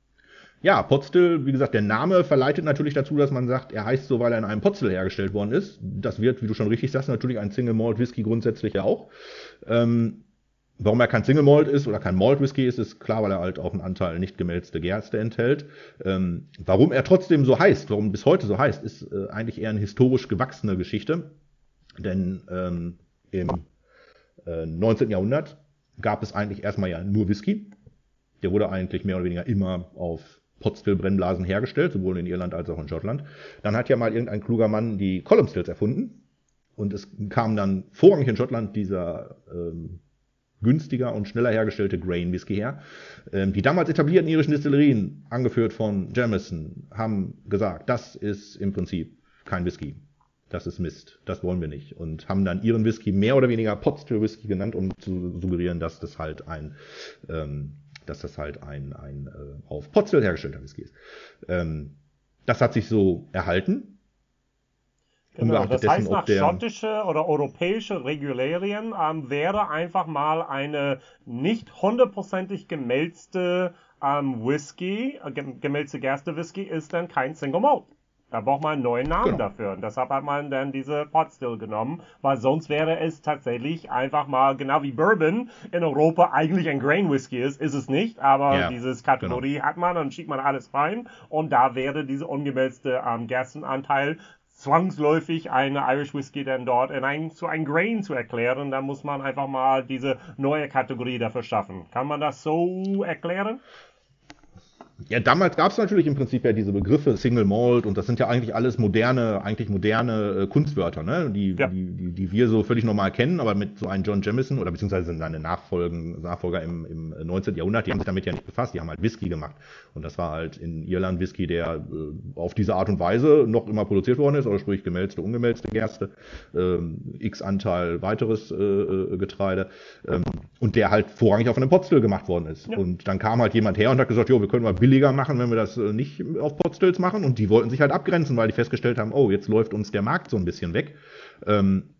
Ja, Pot-Still, wie gesagt, der Name verleitet natürlich dazu, dass man sagt, er heißt so, weil er in einem Pot-Still hergestellt worden ist. Das wird, wie du schon richtig sagst, natürlich ein Single Malt Whisky grundsätzlich ja auch. Ähm, warum er kein Single Malt ist oder kein Malt Whisky ist, ist klar, weil er halt auch einen Anteil nicht gemälzte Gerste enthält. Ähm, warum er trotzdem so heißt, warum bis heute so heißt, ist äh, eigentlich eher eine historisch gewachsene Geschichte. Denn ähm, im äh, neunzehnten Jahrhundert gab es eigentlich erstmal ja nur Whisky. Der wurde eigentlich mehr oder weniger immer auf Pot-Still-Brennblasen hergestellt, sowohl in Irland als auch in Schottland. Dann hat ja mal irgendein kluger Mann die Column Stills erfunden. Und es kam dann vorrangig in Schottland dieser ähm, günstiger und schneller hergestellte Grain Whisky her. Ähm, die damals etablierten irischen Destillerien, angeführt von Jameson, haben gesagt, das ist im Prinzip kein Whisky. Das ist Mist, das wollen wir nicht. Und haben dann ihren Whisky mehr oder weniger Pot-Still-Whisky genannt, um zu suggerieren, dass das halt ein... Ähm, dass das halt ein, ein äh, auf Pot-Still hergestellter Whisky ist. Ähm, das hat sich so erhalten. Genau, das dessen, heißt, nach schottische oder europäische Regularien ähm, wäre einfach mal eine nicht hundertprozentig gemälzte ähm, Whisky, äh, gemälzte Gerste Whisky, ist dann kein Single Malt. Da braucht man einen neuen Namen genau. dafür. Und deshalb hat man dann diese Pot-Still genommen, weil sonst wäre es tatsächlich einfach mal, genau wie Bourbon in Europa eigentlich ein Grain Whisky ist, ist es nicht, aber ja, dieses Kategorie genau. hat man, dann schiebt man alles rein und da wäre dieser ungemälzte ähm, Gerstenanteil zwangsläufig eine Irish Whisky dann dort in ein, zu einem Grain zu erklären. Da muss man einfach mal diese neue Kategorie dafür schaffen. Kann man das so erklären? Ja, damals gab es natürlich im Prinzip ja diese Begriffe Single Malt und das sind ja eigentlich alles moderne, eigentlich moderne äh, Kunstwörter, ne? Die, ja. die, die, die wir so völlig normal kennen, aber mit so einem John Jameson oder beziehungsweise seine Nachfolgen, Nachfolger im, im neunzehnten Jahrhundert, die haben sich damit ja nicht befasst, die haben halt Whisky gemacht. Und das war halt in Irland Whisky, der äh, auf diese Art und Weise noch immer produziert worden ist, oder sprich gemälzte, ungemälzte Gerste, ähm, x Anteil weiteres äh, Getreide ähm, und der halt vorrangig auf einem Pot-Still gemacht worden ist. Ja. Und dann kam halt jemand her und hat gesagt, jo, wir können mal billiger machen, wenn wir das nicht auf Pot-Stills machen. Und die wollten sich halt abgrenzen, weil die festgestellt haben, oh, jetzt läuft uns der Markt so ein bisschen weg. Ähm,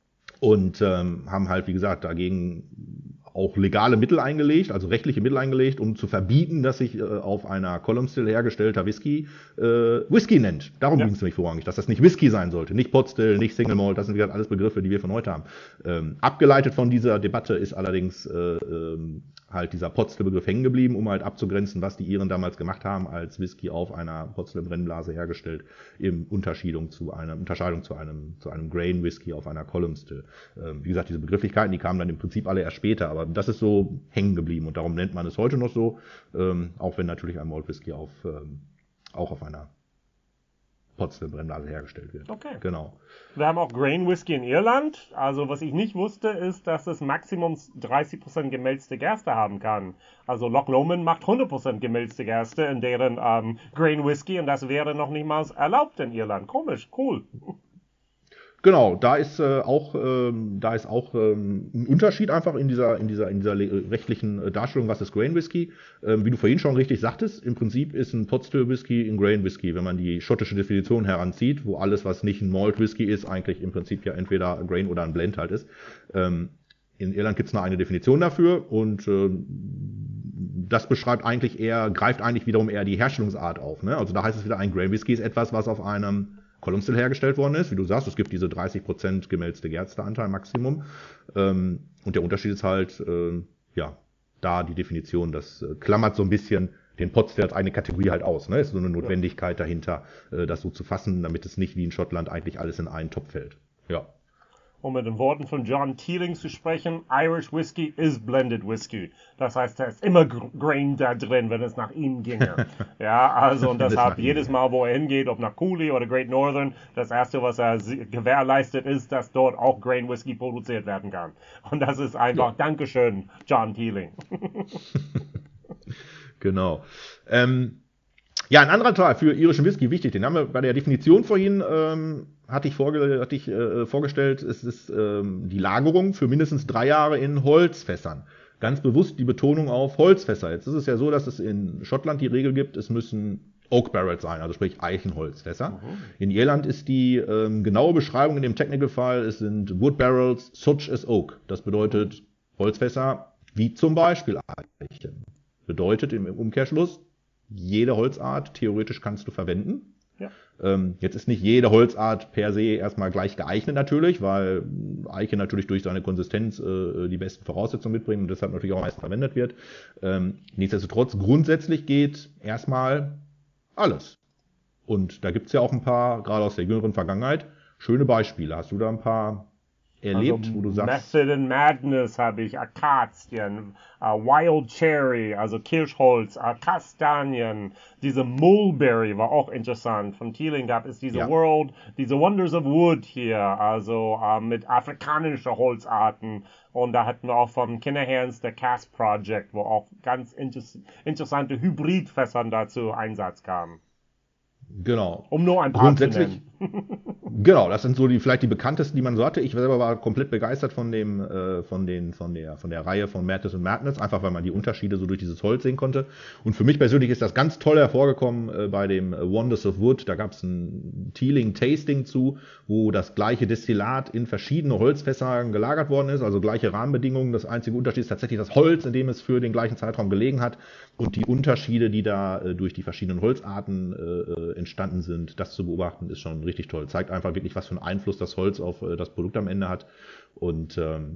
und ähm, haben halt, wie gesagt, dagegen auch legale Mittel eingelegt, also rechtliche Mittel eingelegt, um zu verbieten, dass sich äh, auf einer Column Still hergestellter Whisky äh, Whisky nennt. Darum ja. ging es nämlich vorrangig, dass das nicht Whisky sein sollte, nicht Pot Still, nicht Single Malt, das sind wie gesagt alles Begriffe, die wir von heute haben. Ähm, abgeleitet von dieser Debatte ist allerdings äh, ähm, halt dieser Pot Still Begriff hängen geblieben, um halt abzugrenzen, was die Iren damals gemacht haben, als Whisky auf einer Pot Still Brennblase hergestellt, in Unterschiedung zu einer Unterscheidung zu einem zu einem Grain Whisky auf einer Column Still. Ähm, wie gesagt, diese Begrifflichkeiten, die kamen dann im Prinzip alle erst später, aber das ist so hängen geblieben und darum nennt man es heute noch so, ähm, auch wenn natürlich ein Malt Whisky auf, ähm, auch auf einer Pot-Still-Brennblase hergestellt wird. Okay. Genau. Wir haben auch Grain Whisky in Irland. Also was ich nicht wusste, ist, dass es Maximum dreißig Prozent gemälzte Gerste haben kann. Also Loch Lomond macht hundert Prozent gemälzte Gerste in deren ähm, Grain Whisky und das wäre noch nicht mal erlaubt in Irland. Komisch, cool. Genau, da ist äh, auch, ähm, da ist auch ähm, ein Unterschied einfach in dieser, in dieser, in dieser rechtlichen äh, Darstellung, was ist Grain Whisky. Ähm, wie du vorhin schon richtig sagtest, im Prinzip ist ein Pot-Still Whisky ein Grain Whisky, wenn man die schottische Definition heranzieht, wo alles, was nicht ein Malt Whisky ist, eigentlich im Prinzip ja entweder ein Grain oder ein Blend halt ist. Ähm, in Irland gibt es eine eigene Definition dafür und ähm, das beschreibt eigentlich eher, greift eigentlich wiederum eher die Herstellungsart auf. Ne? Also da heißt es wieder, ein Grain Whisky ist etwas, was auf einem Column Still hergestellt worden ist. Wie du sagst, es gibt diese dreißig Prozent gemälzte Gersteanteil Maximum. Ähm, und der Unterschied ist halt, äh, ja, da die Definition, das äh, klammert so ein bisschen den Pot-Still als eine Kategorie halt aus. Ne? Es ist so eine Notwendigkeit dahinter, äh, das so zu fassen, damit es nicht wie in Schottland eigentlich alles in einen Topf fällt. Ja. Um mit den Worten von John Teeling zu sprechen, Irish Whisky is blended Whisky. Das heißt, da ist immer Grain da drin, wenn es nach ihm ginge. Ja, also und deshalb jedes Mal, wo er hingeht, ob nach Cooley oder Great Northern, das Erste, was er gewährleistet, ist, dass dort auch Grain Whisky produziert werden kann. Und das ist einfach, ja. Dankeschön, John Teeling. Genau. Ähm, Ja, ein anderer Teil für irischen Whisky, wichtig, den haben wir bei der Definition vorhin, ähm, hatte ich, vorge hatte ich äh, vorgestellt, es ist ähm, die Lagerung für mindestens drei Jahre in Holzfässern. Ganz bewusst die Betonung auf Holzfässer. Jetzt ist es ja so, dass es in Schottland die Regel gibt, es müssen Oak Barrels sein, also sprich Eichenholzfässer. Mhm. In Irland ist die ähm, genaue Beschreibung in dem Technical File, es sind Wood Barrels such as Oak. Das bedeutet Holzfässer wie zum Beispiel Eichen. Bedeutet im Umkehrschluss, jede Holzart theoretisch kannst du verwenden. Ja. Ähm, jetzt ist nicht jede Holzart per se erstmal gleich geeignet natürlich, weil Eiche natürlich durch seine Konsistenz äh, die besten Voraussetzungen mitbringt und deshalb natürlich auch am meisten verwendet wird. Ähm, nichtsdestotrotz, grundsätzlich geht erstmal alles. Und da gibt es ja auch ein paar, gerade aus der jüngeren Vergangenheit, schöne Beispiele. Hast du da ein paar erlebt, also wo du sagst... Method and Madness habe ich, Akazien, uh, Wild Cherry, also Kirschholz, uh, Kastanien, diese Mulberry war auch interessant. Von Teeling gab es diese ja. World, diese Wonders of Wood hier, also uh, mit afrikanischen Holzarten. Und da hatten wir auch von Kinderhands der Cass Project, wo auch ganz inter interessante Hybridfässern dazu Einsatz kamen. Genau. Um nur ein paar Grundsätzlich, zu nennen. Genau, das sind so die vielleicht die bekanntesten, die man so hatte. Ich selber war komplett begeistert von dem, äh, von den, von der, von der Reihe von Madness und Madness, einfach weil man die Unterschiede so durch dieses Holz sehen konnte. Und für mich persönlich ist das ganz toll hervorgekommen äh, bei dem Wonders of Wood. Da gab es ein Teeling Tasting zu, wo das gleiche Destillat in verschiedene Holzfässern gelagert worden ist, also gleiche Rahmenbedingungen. Das einzige Unterschied ist tatsächlich das Holz, in dem es für den gleichen Zeitraum gelegen hat. Und die Unterschiede, die da äh, durch die verschiedenen Holzarten äh, entstanden sind, das zu beobachten, ist schon richtig toll. Zeigt einfach wirklich, was für einen Einfluss das Holz auf äh, das Produkt am Ende hat. Und ähm,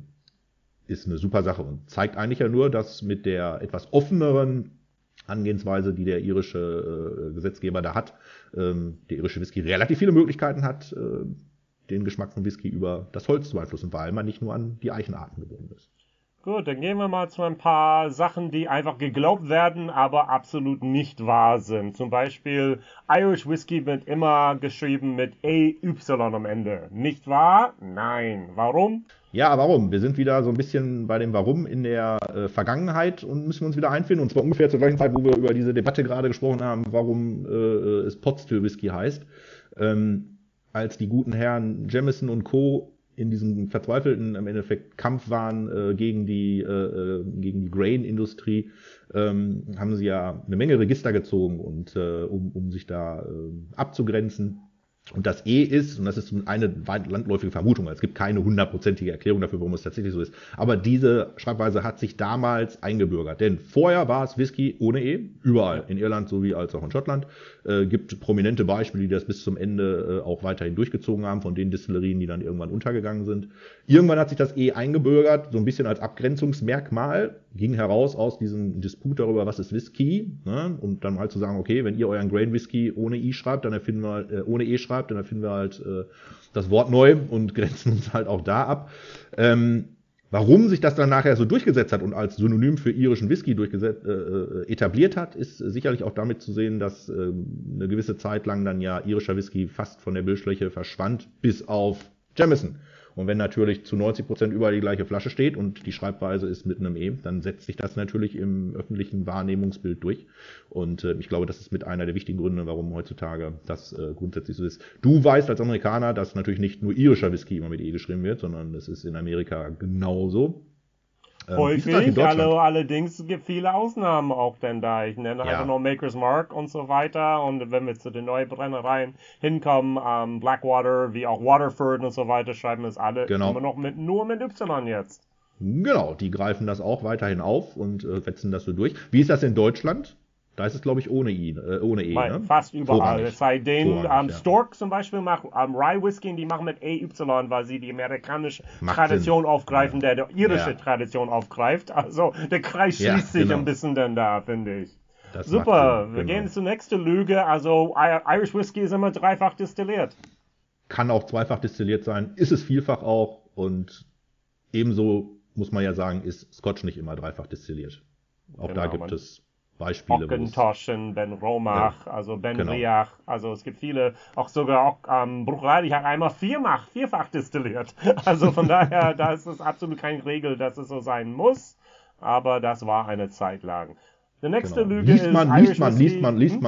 ist eine super Sache und zeigt eigentlich ja nur, dass mit der etwas offeneren Angehensweise, die der irische äh, Gesetzgeber da hat, ähm, der irische Whisky relativ viele Möglichkeiten hat, äh, den Geschmack von Whisky über das Holz zu beeinflussen, weil man nicht nur an die Eichenarten gebunden ist. Gut, dann gehen wir mal zu ein paar Sachen, die einfach geglaubt werden, aber absolut nicht wahr sind. Zum Beispiel, Irish Whiskey wird immer geschrieben mit A Y am Ende. Nicht wahr? Nein. Warum? Ja, warum? Wir sind wieder so ein bisschen bei dem Warum in der äh, Vergangenheit und müssen uns wieder einfinden. Und zwar ungefähr zur gleichen Zeit, wo wir über diese Debatte gerade gesprochen haben, warum äh, es Pot Still Whisky heißt. Ähm, als die guten Herren Jameson und Co. in diesem verzweifelten im Endeffekt Kampf waren äh, gegen die äh, gegen die Grain-Industrie, ähm, haben sie ja eine Menge Register gezogen und äh, um um sich da äh, abzugrenzen. Und das E ist, und das ist eine landläufige Vermutung, es gibt keine hundertprozentige Erklärung dafür, warum es tatsächlich so ist, aber diese Schreibweise hat sich damals eingebürgert. Denn vorher war es Whisky ohne E, überall, in Irland sowie als auch in Schottland. Äh, gibt prominente Beispiele, die das bis zum Ende äh, auch weiterhin durchgezogen haben, von den Destillerien, die dann irgendwann untergegangen sind. Irgendwann hat sich das E eingebürgert, so ein bisschen als Abgrenzungsmerkmal, ging heraus aus diesem Disput darüber, was ist Whisky, ne? Und dann halt zu sagen, okay, wenn ihr euren Grain Whisky ohne I schreibt, dann erfinden wir, äh, ohne E schreibt, dann erfinden wir halt äh, das Wort neu und grenzen uns halt auch da ab. Ähm, warum sich das dann nachher so durchgesetzt hat und als Synonym für irischen Whisky durchgesetzt, äh, etabliert hat, ist sicherlich auch damit zu sehen, dass äh, eine gewisse Zeit lang dann ja irischer Whisky fast von der Bildfläche verschwand, bis auf Jameson. Und wenn natürlich zu neunzig Prozent überall die gleiche Flasche steht und die Schreibweise ist mit einem E, dann setzt sich das natürlich im öffentlichen Wahrnehmungsbild durch. Und äh, ich glaube, das ist mit einer der wichtigen Gründe, warum heutzutage das äh, grundsätzlich so ist. Du weißt als Amerikaner, dass natürlich nicht nur irischer Whisky immer mit E geschrieben wird, sondern es ist in Amerika genauso. Ähm, Häufig, also, allerdings es gibt viele Ausnahmen auch denn da. Ich nenne ja. einfach nur Maker's Mark und so weiter. Und wenn wir zu den neuen Brennereien hinkommen, ähm, Blackwater, wie auch Waterford und so weiter, schreiben es alle genau. immer noch mit nur mit Y jetzt. Genau, die greifen das auch weiterhin auf und äh, setzen das so durch. Wie ist das in Deutschland? Da ist es, glaube ich, ohne I, äh, ohne E, ne? Fast überall. Es sei denn, um, ja. Stork zum Beispiel macht um, Rye Whisky, die machen mit A Y, weil sie die amerikanische Macht Tradition Sinn. aufgreifen, ja. der die irische ja. Tradition aufgreift. Also der Kreis schließt ja, sich genau. ein bisschen dann da, finde ich. Das Super, wir genau. gehen zur nächsten Lüge. Also Irish Whisky ist immer dreifach destilliert. Kann auch zweifach destilliert sein, ist es vielfach auch. Und ebenso muss man ja sagen, ist Scotch nicht immer dreifach destilliert. Auch genau, da gibt es Beispiele. Ockentoschen, Ben Romach, ja, also Ben genau. Riach, also es gibt viele, auch sogar auch ähm, Bruchlei, die hat einmal vierfach, vierfach destilliert. Also von daher, da ist es absolut keine Regel, dass es so sein muss, aber das war eine Zeit lang. Die nächste genau. Lüge liest ist man, liest man, liest man, liest man,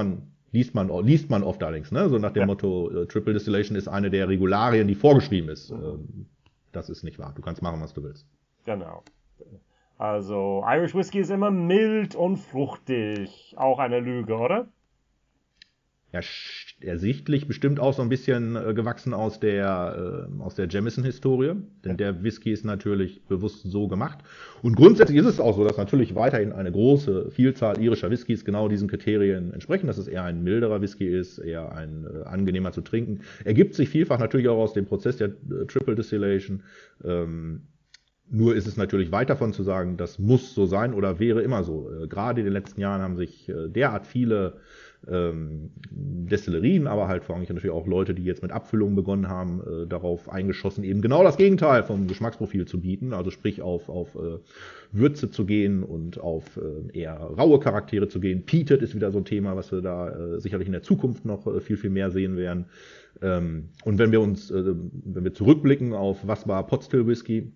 Liest man, liest man oft allerdings, ne? So nach dem Ja. Motto, äh, Triple Distillation ist eine der Regularien, die vorgeschrieben ist. Mhm. Ähm, das ist nicht wahr. Du kannst machen, was du willst. Genau. Also Irish Whiskey ist immer mild und fruchtig. Auch eine Lüge, oder? Ja, ersichtlich bestimmt auch so ein bisschen äh, gewachsen aus der, äh, aus der Jameson-Historie, denn der Whisky ist natürlich bewusst so gemacht. Und grundsätzlich ist es auch so, dass natürlich weiterhin eine große Vielzahl irischer Whiskys genau diesen Kriterien entsprechen, dass es eher ein milderer Whisky ist, eher ein äh, angenehmer zu trinken. Ergibt sich vielfach natürlich auch aus dem Prozess der äh, Triple Distillation. Ähm, Nur ist es natürlich weit davon zu sagen, das muss so sein oder wäre immer so. Äh, gerade in den letzten Jahren haben sich äh, derart viele ähm, Destillerien, aber halt vor allem natürlich auch Leute, die jetzt mit Abfüllungen begonnen haben, äh, darauf eingeschossen, eben genau das Gegenteil vom Geschmacksprofil zu bieten, also sprich auf, auf äh, Würze zu gehen und auf äh, eher raue Charaktere zu gehen. Peated ist wieder so ein Thema, was wir da äh, sicherlich in der Zukunft noch äh, viel, viel mehr sehen werden. Ähm, und wenn wir uns, äh, wenn wir zurückblicken auf was war Pot Still Whisky,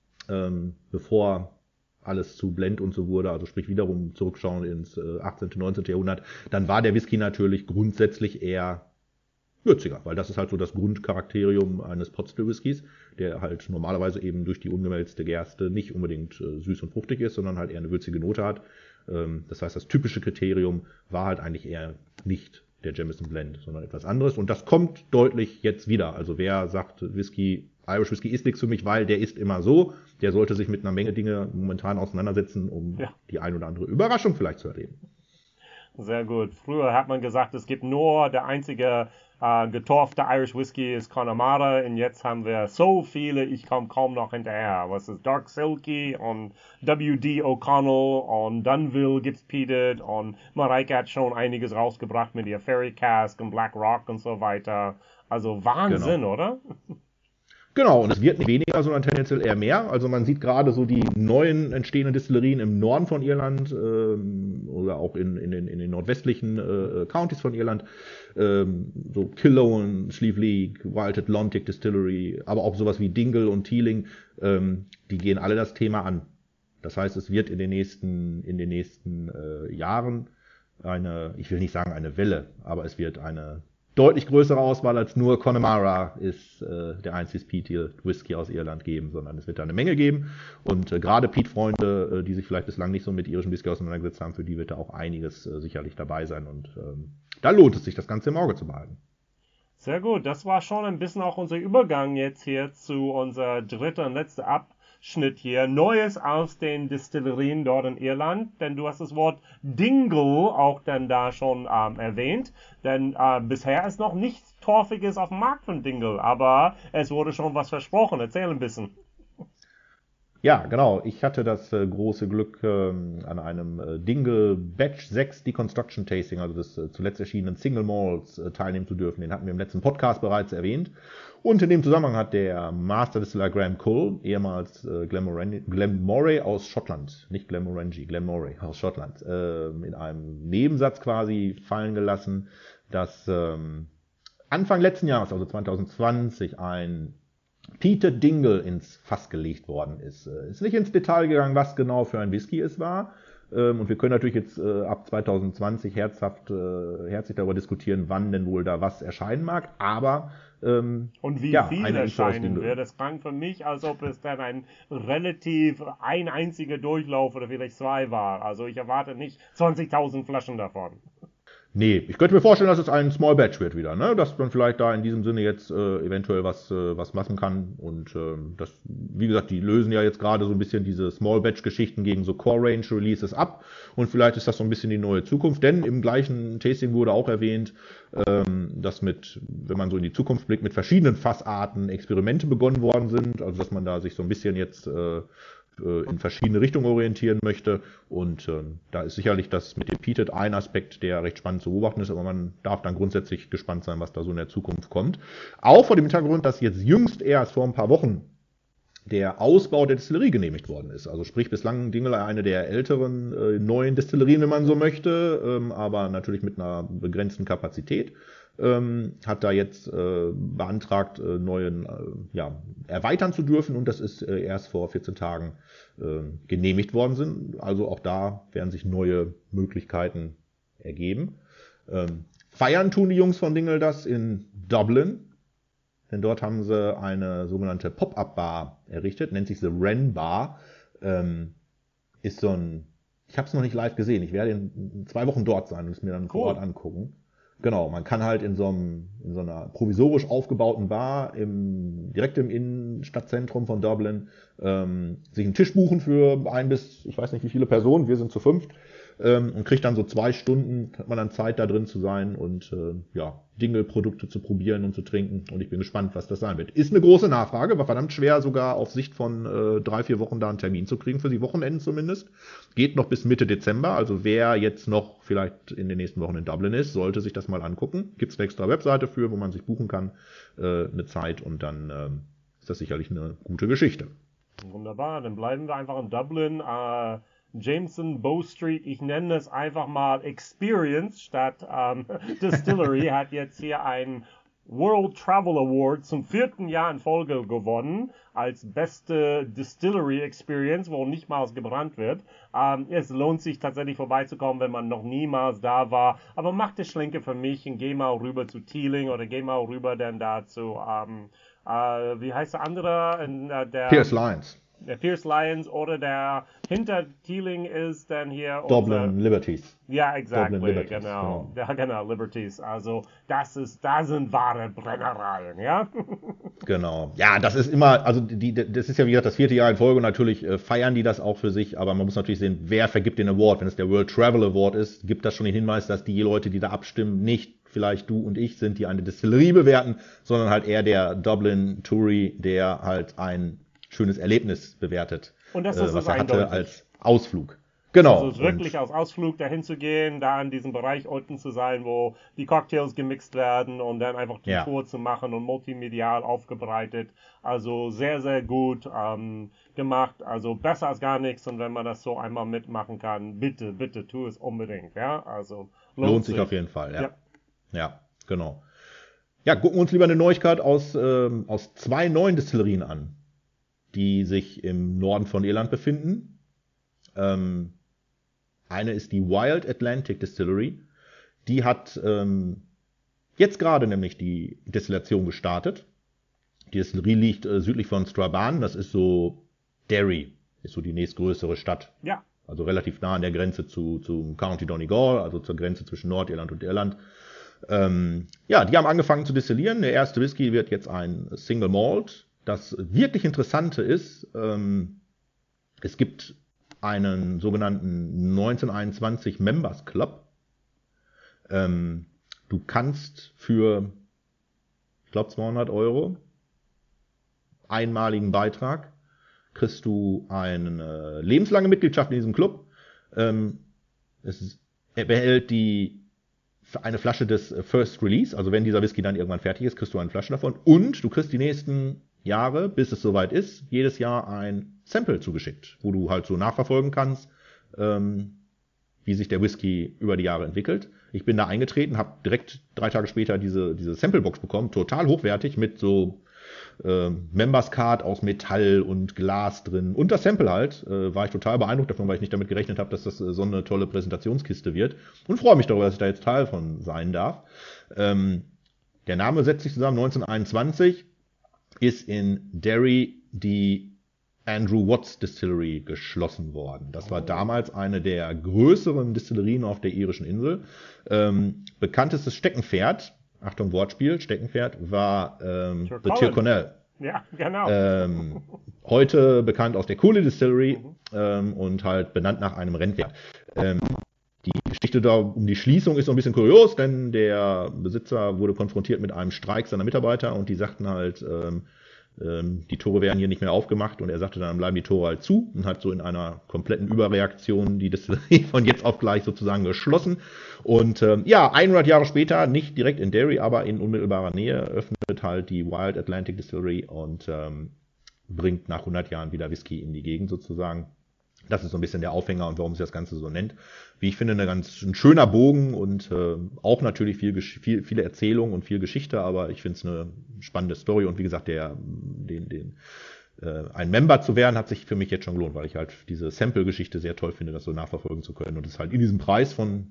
ähm, bevor alles zu Blend und so wurde, also sprich wiederum zurückschauen ins äh, achtzehnten. neunzehnten. Jahrhundert, dann war der Whisky natürlich grundsätzlich eher würziger, weil das ist halt so das Grundcharakterium eines Pot Still Whiskys, der halt normalerweise eben durch die ungemälzte Gerste nicht unbedingt äh, süß und fruchtig ist, sondern halt eher eine würzige Note hat. Ähm, das heißt, das typische Kriterium war halt eigentlich eher nicht der Jameson Blend, sondern etwas anderes. Und das kommt deutlich jetzt wieder. Also wer sagt, Whisky, Irish Whisky ist nichts für mich, weil der ist immer so, der sollte sich mit einer Menge Dinge momentan auseinandersetzen, um ja. die ein oder andere Überraschung vielleicht zu erleben. Sehr gut. Früher hat man gesagt, es gibt nur der einzige äh, getorfte Irish Whisky ist Connemara, und jetzt haben wir so viele, ich komme kaum noch hinterher. Was ist Dark Silky und W D O'Connell und Dunville gibt's Peated und Mareike hat schon einiges rausgebracht mit ihr Fairy Cask und Black Rock und so weiter. Also Wahnsinn, genau. Oder? Genau, und es wird nicht weniger, sondern tendenziell eher mehr. Also man sieht gerade so die neuen entstehenden Destillerien im Norden von Irland ähm, oder auch in, in, den, in den nordwestlichen äh, Countys von Irland. Ähm, so Killowen, Slieve League, Atlantic Distillery, aber auch sowas wie Dingle und Teeling, ähm, die gehen alle das Thema an. Das heißt, es wird in den nächsten, in den nächsten äh, Jahren eine, ich will nicht sagen eine Welle, aber es wird eine deutlich größere Auswahl als nur Connemara ist äh, der einzige Peated Whisky aus Irland geben, sondern es wird da eine Menge geben. Und äh, gerade Peat-Freunde, äh, die sich vielleicht bislang nicht so mit irischen Whisky auseinandergesetzt haben, für die wird da auch einiges äh, sicherlich dabei sein. Und ähm, da lohnt es sich, das Ganze im Auge zu behalten. Sehr gut, das war schon ein bisschen auch unser Übergang jetzt hier zu unserer dritten und letzten Abschnitt hier. Neues aus den Destillerien dort in Irland, denn du hast das Wort Dingle auch dann da schon ähm, erwähnt, denn äh, bisher ist noch nichts Torfiges auf dem Markt von Dingle, aber es wurde schon was versprochen. Erzähl ein bisschen. Ja, genau. Ich hatte das äh, große Glück, ähm, an einem äh, Dingle Batch sechs Deconstruction Tasting, also des äh, zuletzt erschienenen Single Malts, äh, teilnehmen zu dürfen. Den hatten wir im letzten Podcast bereits erwähnt. Und in dem Zusammenhang hat der Master Distiller Graham Cole, ehemals äh, Glenmorangie aus Schottland, nicht Glenmorangie, Glenmorangie aus Schottland, äh, in einem Nebensatz quasi fallen gelassen, dass ähm, Anfang letzten Jahres, also zwanzig zwanzig, ein Peated Dingle ins Fass gelegt worden ist. Ist nicht ins Detail gegangen, was genau für ein Whisky es war. Und wir können natürlich jetzt ab zwanzig zwanzig herzhaft, herzlich darüber diskutieren, wann denn wohl da was erscheinen mag. Aber ähm, und wie ja, viel erscheinen wird. Das klang für mich, als ob es dann ein relativ ein einziger Durchlauf oder vielleicht zwei war. Also ich erwarte nicht zwanzigtausend Flaschen davon. Nee, ich könnte mir vorstellen, dass es ein Small Batch wird wieder, ne? Dass man vielleicht da in diesem Sinne jetzt äh, eventuell was äh, was machen kann. Und ähm, das, wie gesagt, die lösen ja jetzt gerade so ein bisschen diese Small Batch Geschichten gegen so Core Range Releases ab. Und vielleicht ist das so ein bisschen die neue Zukunft. Denn im gleichen Tasting wurde auch erwähnt, ähm, dass mit, wenn man so in die Zukunft blickt, mit verschiedenen Fassarten Experimente begonnen worden sind. Also dass man da sich so ein bisschen jetzt äh, in verschiedene Richtungen orientieren möchte. Und äh, da ist sicherlich das mit dem Peated ein Aspekt, der recht spannend zu beobachten ist, aber man darf dann grundsätzlich gespannt sein, was da so in der Zukunft kommt. Auch vor dem Hintergrund, dass jetzt jüngst erst vor ein paar Wochen der Ausbau der Destillerie genehmigt worden ist. Also sprich bislang Dingle eine der älteren äh, neuen Destillerien, wenn man so möchte, ähm, aber natürlich mit einer begrenzten Kapazität. Ähm, hat da jetzt äh, beantragt, äh, neuen äh, ja, erweitern zu dürfen, und das ist äh, erst vor vierzehn Tagen äh, genehmigt worden sind. Also auch da werden sich neue Möglichkeiten ergeben. Ähm, Feiern tun die Jungs von Dingle das in Dublin. Denn dort haben sie eine sogenannte Pop-Up-Bar errichtet, nennt sich The Wren Bar. Ähm, ist so ein, ich habe es noch nicht live gesehen, ich werde in zwei Wochen dort sein und es mir dann cool. vor Ort angucken. Genau, man kann halt in so, einem, in so einer provisorisch aufgebauten Bar im, direkt im Innenstadtzentrum von Dublin ähm, sich einen Tisch buchen für ein bis, ich weiß nicht wie viele Personen, wir sind zu fünft. Ähm, und kriegt dann so zwei Stunden, hat man dann Zeit da drin zu sein und äh, ja, Dingle-Produkte zu probieren und zu trinken. Und ich bin gespannt, was das sein wird. Ist eine große Nachfrage, war verdammt schwer, sogar auf Sicht von äh, drei, vier Wochen da einen Termin zu kriegen, für die Wochenenden zumindest. Geht noch bis Mitte Dezember, also wer jetzt noch vielleicht in den nächsten Wochen in Dublin ist, sollte sich das mal angucken. Gibt es eine extra Webseite für, wo man sich buchen kann, äh, eine Zeit und dann äh, ist das sicherlich eine gute Geschichte. Wunderbar, dann bleiben wir einfach in Dublin. Äh Jameson Bow Street, ich nenne es einfach mal Experience statt ähm, Distillery, hat jetzt hier einen World Travel Award zum vierten Jahr in Folge gewonnen als beste Distillery Experience, wo niemals gebrannt wird. Ähm, es lohnt sich tatsächlich vorbeizukommen, wenn man noch niemals da war. Aber macht die Schlenke für mich und geh mal rüber zu Teeling oder geh mal rüber dann da zu, ähm, äh, wie heißt der andere? Äh, der, Pierce Lions. Der Fierce Lions oder der hinter Teeling ist dann hier Dublin unser, Liberties. Ja, exactly, Dublin Liberties, genau. genau. Ja, genau, Liberties. Also das ist, da sind wahre Brennereien, ja. Genau. Ja, das ist immer, also die, das ist ja wie gesagt das vierte Jahr in Folge und natürlich äh, feiern die das auch für sich, aber man muss natürlich sehen, wer vergibt den Award. Wenn es der World Travel Award ist, gibt das schon den Hinweis, dass die Leute, die da abstimmen, nicht vielleicht du und ich sind, die eine Destillerie bewerten, sondern halt eher der Dublin Touri, der halt ein schönes Erlebnis bewertet, und das äh, ist was es er hatte eindeutig. als Ausflug. Genau. Also es ist wirklich als Ausflug dahin zu gehen, da in diesem Bereich unten zu sein, wo die Cocktails gemixt werden und dann einfach die ja. Tour zu machen und multimedial aufgebreitet. Also sehr, sehr gut ähm, gemacht. Also besser als gar nichts. Und wenn man das so einmal mitmachen kann, bitte, bitte tu es unbedingt. Ja, also lohnt, lohnt sich, sich auf jeden Fall. Ja, ja. ja, genau. Ja, gucken wir uns lieber eine Neuigkeit aus, ähm, aus zwei neuen Destillerien an, die sich im Norden von Irland befinden. Ähm, eine ist die Wild Atlantic Distillery. Die hat ähm, jetzt gerade nämlich die Destillation gestartet. Die Destillerie liegt äh, südlich von Strabane. Das ist so Derry, ist so die nächstgrößere Stadt. Ja. Also relativ nah an der Grenze zu, zum County Donegal, also zur Grenze zwischen Nordirland und Irland. Ähm, ja, die haben angefangen zu destillieren. Der erste Whisky wird jetzt ein Single Malt. Das wirklich Interessante ist, ähm, es gibt einen sogenannten neunzehnhunderteinundzwanzig Members Club. Ähm, du kannst für, ich glaube, zweihundert Euro einmaligen Beitrag, kriegst du eine lebenslange Mitgliedschaft in diesem Club. Ähm, es ist, er behält die eine Flasche des First Release, also wenn dieser Whisky dann irgendwann fertig ist, kriegst du eine Flasche davon und du kriegst die nächsten Jahre, bis es soweit ist, jedes Jahr ein Sample zugeschickt, wo du halt so nachverfolgen kannst, ähm, wie sich der Whisky über die Jahre entwickelt. Ich bin da eingetreten, habe direkt drei Tage später diese, diese Samplebox bekommen, total hochwertig mit so äh, Members Card aus Metall und Glas drin und das Sample halt. Äh, war ich total beeindruckt davon, weil ich nicht damit gerechnet habe, dass das äh, so eine tolle Präsentationskiste wird und freue mich darüber, dass ich da jetzt Teil von sein darf. Ähm, der Name setzt sich zusammen, neunzehnhunderteinundzwanzig ist in Derry die Andrew Watts Distillery geschlossen worden. Das war damals eine der größeren Distillerien auf der irischen Insel. Ähm, bekanntestes Steckenpferd, Achtung Wortspiel, Steckenpferd, war ähm, The Tyrconnell. Ja, genau. Ähm, heute bekannt aus der Cooley Distillery ähm, und halt benannt nach einem Rennpferd. Ähm, die Geschichte da um die Schließung ist so ein bisschen kurios, denn der Besitzer wurde konfrontiert mit einem Streik seiner Mitarbeiter und die sagten halt, ähm, ähm, die Tore werden hier nicht mehr aufgemacht und er sagte dann, bleiben die Tore halt zu und hat so in einer kompletten Überreaktion die Destillerie von jetzt auf gleich sozusagen geschlossen. Und ähm, ja, hundert Jahre später, nicht direkt in Derry, aber in unmittelbarer Nähe, öffnet halt die Wild Atlantic Distillery und ähm, bringt nach hundert Jahren wieder Whisky in die Gegend sozusagen. Das ist so ein bisschen der Aufhänger und warum sich das Ganze so nennt. Wie ich finde, eine ganz, ein schöner Bogen und äh, auch natürlich viel, viel, viele Erzählungen und viel Geschichte, aber ich finde es eine spannende Story und wie gesagt, der, den, den, äh, ein Member zu werden, hat sich für mich jetzt schon gelohnt, weil ich halt diese Sample-Geschichte sehr toll finde, das so nachverfolgen zu können und es halt in diesem Preis von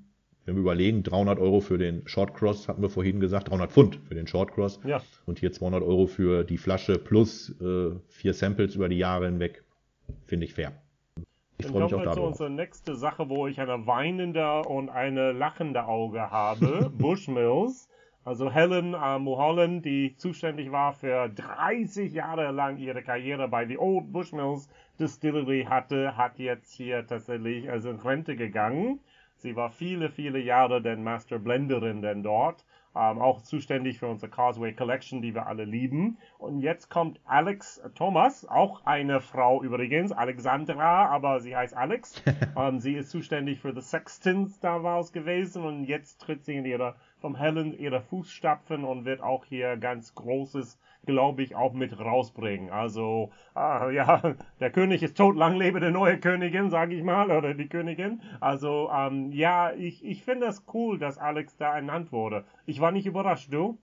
wenn wir überlegen, dreihundert Euro für den Shortcross, hatten wir vorhin gesagt, dreihundert Pfund für den Shortcross. Ja. Und hier zweihundert Euro für die Flasche plus äh, vier Samples über die Jahre hinweg, finde ich fair. Ich freue mich auch darüber. Dann kommen wir zu unserer nächsten Sache, wo ich eine weinende und eine lachende Auge habe. Bushmills. Also Helen äh, Mulholland, die zuständig war für dreißig Jahre lang ihre Karriere bei The Old Bushmills Distillery hatte, hat jetzt hier tatsächlich also in Rente gegangen. Sie war viele, viele Jahre denn Master Blenderin denn dort. Ähm, auch zuständig für unsere Causeway Collection, die wir alle lieben. Und jetzt kommt Alex Thomas, auch eine Frau übrigens, Alexandra, aber sie heißt Alex. ähm, sie ist zuständig für The Sextons damals gewesen und jetzt tritt sie in ihre, vom Helen ihre Fußstapfen und wird auch hier ganz Großes, glaube ich, auch mit rausbringen. Also, äh, ja, der König ist tot, lang lebe die neue Königin, sage ich mal, oder die Königin. Also, ähm, ja, ich, ich finde es cool, dass Alex da ernannt wurde. Ich war nicht überrascht, du?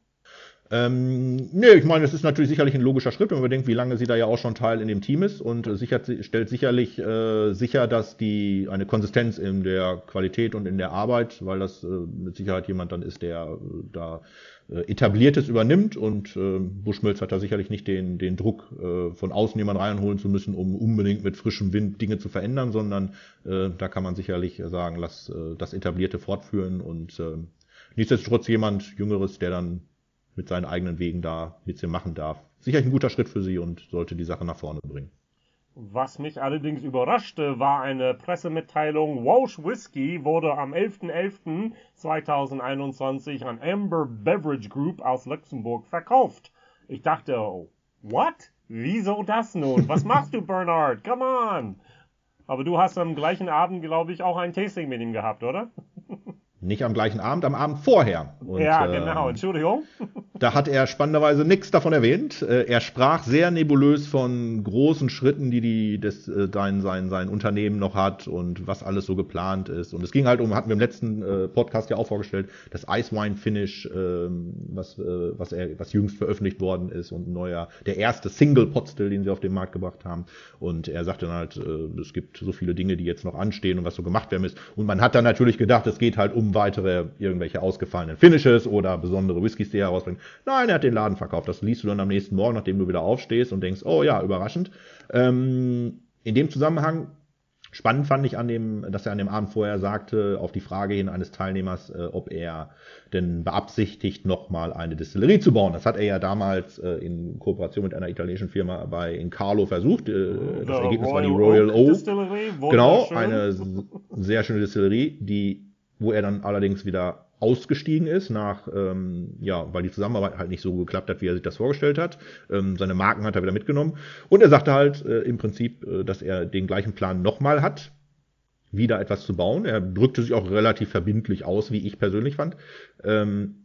Ähm, nee, ich meine, es ist natürlich sicherlich ein logischer Schritt, wenn man bedenkt, wie lange sie da ja auch schon Teil in dem Team ist und äh, sichert, stellt sicherlich äh, sicher, dass die eine Konsistenz in der Qualität und in der Arbeit, weil das äh, mit Sicherheit jemand dann ist, der äh, da äh, Etabliertes übernimmt und äh, Bushmills hat da sicherlich nicht den, den Druck, äh, von außen jemanden reinholen zu müssen, um unbedingt mit frischem Wind Dinge zu verändern, sondern äh, da kann man sicherlich sagen, lass äh, das Etablierte fortführen und äh, nichtsdestotrotz jemand Jüngeres, der dann mit seinen eigenen Wegen da ein bisschen machen darf. Sicherlich ein guter Schritt für sie und sollte die Sache nach vorne bringen. Was mich allerdings überraschte, war eine Pressemitteilung. Walsh Whisky wurde am elften elften zweitausendeinundzwanzig an Amber Beverage Group aus Luxemburg verkauft. Ich dachte, oh, what? Wieso das nun? Was machst du, Bernhard? Come on! Aber du hast am gleichen Abend, glaube ich, auch ein Tasting mit ihm gehabt, oder? Nicht am gleichen Abend, am Abend vorher. Und, ja, genau, Entschuldigung. Da hat er spannenderweise nichts davon erwähnt. Er sprach sehr nebulös von großen Schritten, die, die das, sein, sein, sein Unternehmen noch hat und was alles so geplant ist. Und es ging halt um, hatten wir im letzten Podcast ja auch vorgestellt, das Ice Wine Finish, was, was, er, was jüngst veröffentlicht worden ist und ein neuer, der erste Single Pot Still, den sie auf den Markt gebracht haben. Und er sagte dann halt, es gibt so viele Dinge, die jetzt noch anstehen und was so gemacht werden ist. Und man hat dann natürlich gedacht, es geht halt um weitere irgendwelche ausgefallenen Finishes oder besondere Whiskys, die er herausbringt. Nein, er hat den Laden verkauft. Das liest du dann am nächsten Morgen, nachdem du wieder aufstehst und denkst, oh ja, überraschend. Ähm, in dem Zusammenhang, spannend fand ich an dem, dass er an dem Abend vorher sagte, auf die Frage hin eines Teilnehmers, äh, ob er denn beabsichtigt, nochmal eine Distillerie zu bauen. Das hat er ja damals äh, in Kooperation mit einer italienischen Firma bei in Carlo versucht. Äh, das Ergebnis war die Royal Oak. Genau, eine sehr schöne Distillerie, die wo er dann allerdings wieder ausgestiegen ist, nach ähm, ja, weil die Zusammenarbeit halt nicht so geklappt hat, wie er sich das vorgestellt hat. Ähm, seine Marken hat er wieder mitgenommen. Und er sagte halt äh, im Prinzip, äh, dass er den gleichen Plan nochmal hat, wieder etwas zu bauen. Er drückte sich auch relativ verbindlich aus, wie ich persönlich fand. Ähm,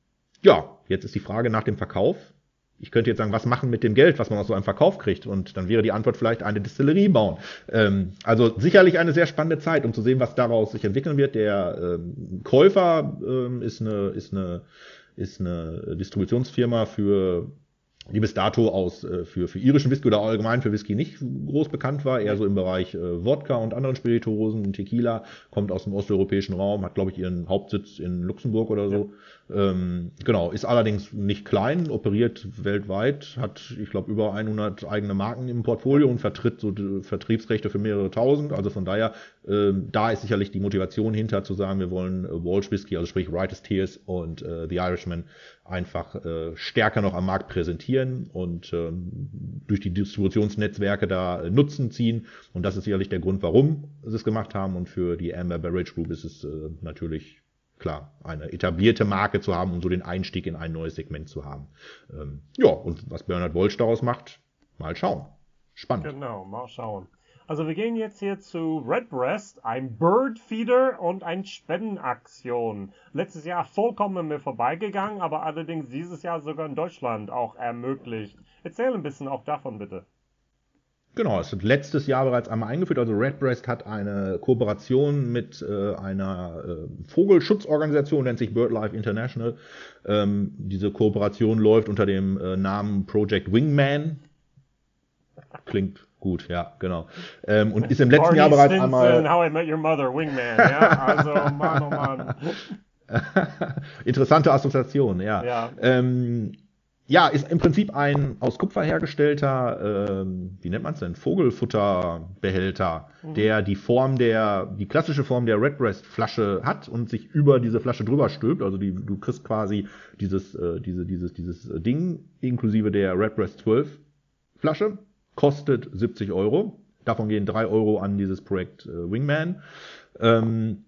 ja, jetzt ist die Frage nach dem Verkauf. Ich könnte jetzt sagen, was machen mit dem Geld, was man aus so einem Verkauf kriegt? Und dann wäre die Antwort vielleicht eine Distillerie bauen. Ähm, also sicherlich eine sehr spannende Zeit, um zu sehen, was daraus sich entwickeln wird. Der ähm, Käufer ähm, ist eine, ist eine, ist eine Distributionsfirma für die bis dato aus äh, für, für irischen Whisky oder allgemein für Whisky nicht groß bekannt war, eher so im Bereich äh, Wodka und anderen Spirituosen, Tequila, kommt aus dem osteuropäischen Raum, hat, glaube ich, ihren Hauptsitz in Luxemburg oder so. Ja. Ähm, genau, ist allerdings nicht klein, operiert weltweit, hat, ich glaube, über hundert eigene Marken im Portfolio und vertritt so Vertriebsrechte für mehrere tausend. Also von daher, äh, da ist sicherlich die Motivation hinter, zu sagen, wir wollen äh, Walsh Whisky, also sprich Wright's Tears und äh, The Irishman, einfach äh, stärker noch am Markt präsentieren und ähm, durch die Distributionsnetzwerke da äh, Nutzen ziehen. Und das ist sicherlich der Grund, warum sie es gemacht haben. Und für die Amber Beverage Group ist es äh, natürlich klar, eine etablierte Marke zu haben, um so den Einstieg in ein neues Segment zu haben. Ähm, ja, und was Bernhard Walsh daraus macht, mal schauen. Spannend. Genau, mal schauen. Also wir gehen jetzt hier zu Redbreast, ein Birdfeeder und eine Spendenaktion. Letztes Jahr vollkommen an mir vorbeigegangen, aber allerdings dieses Jahr sogar in Deutschland auch ermöglicht. Erzähl ein bisschen auch davon bitte. Genau, es wird letztes Jahr bereits einmal eingeführt. Also Redbreast hat eine Kooperation mit äh, einer äh, Vogelschutzorganisation, nennt sich BirdLife International. Ähm, diese Kooperation läuft unter dem äh, Namen Project Wingman. Klingt gut, ja, genau. Ähm, und ist im letzten Barney Jahr bereits Stinson, einmal... How I Met Your Mother, Wingman, ja, also Mann, oh Mann. Interessante Assoziation, ja. Ja. Ähm, ja, ist im Prinzip ein aus Kupfer hergestellter, ähm, wie nennt man es denn, Vogelfutterbehälter, mhm. der die Form der, die klassische Form der Redbreast-Flasche hat und sich über diese Flasche drüber stülpt. Also die, du kriegst quasi dieses, äh, diese, dieses, dieses Ding inklusive der Redbreast zwölf Flasche, kostet siebzig Euro. Davon gehen drei Euro an dieses Projekt äh, Wingman. Ähm,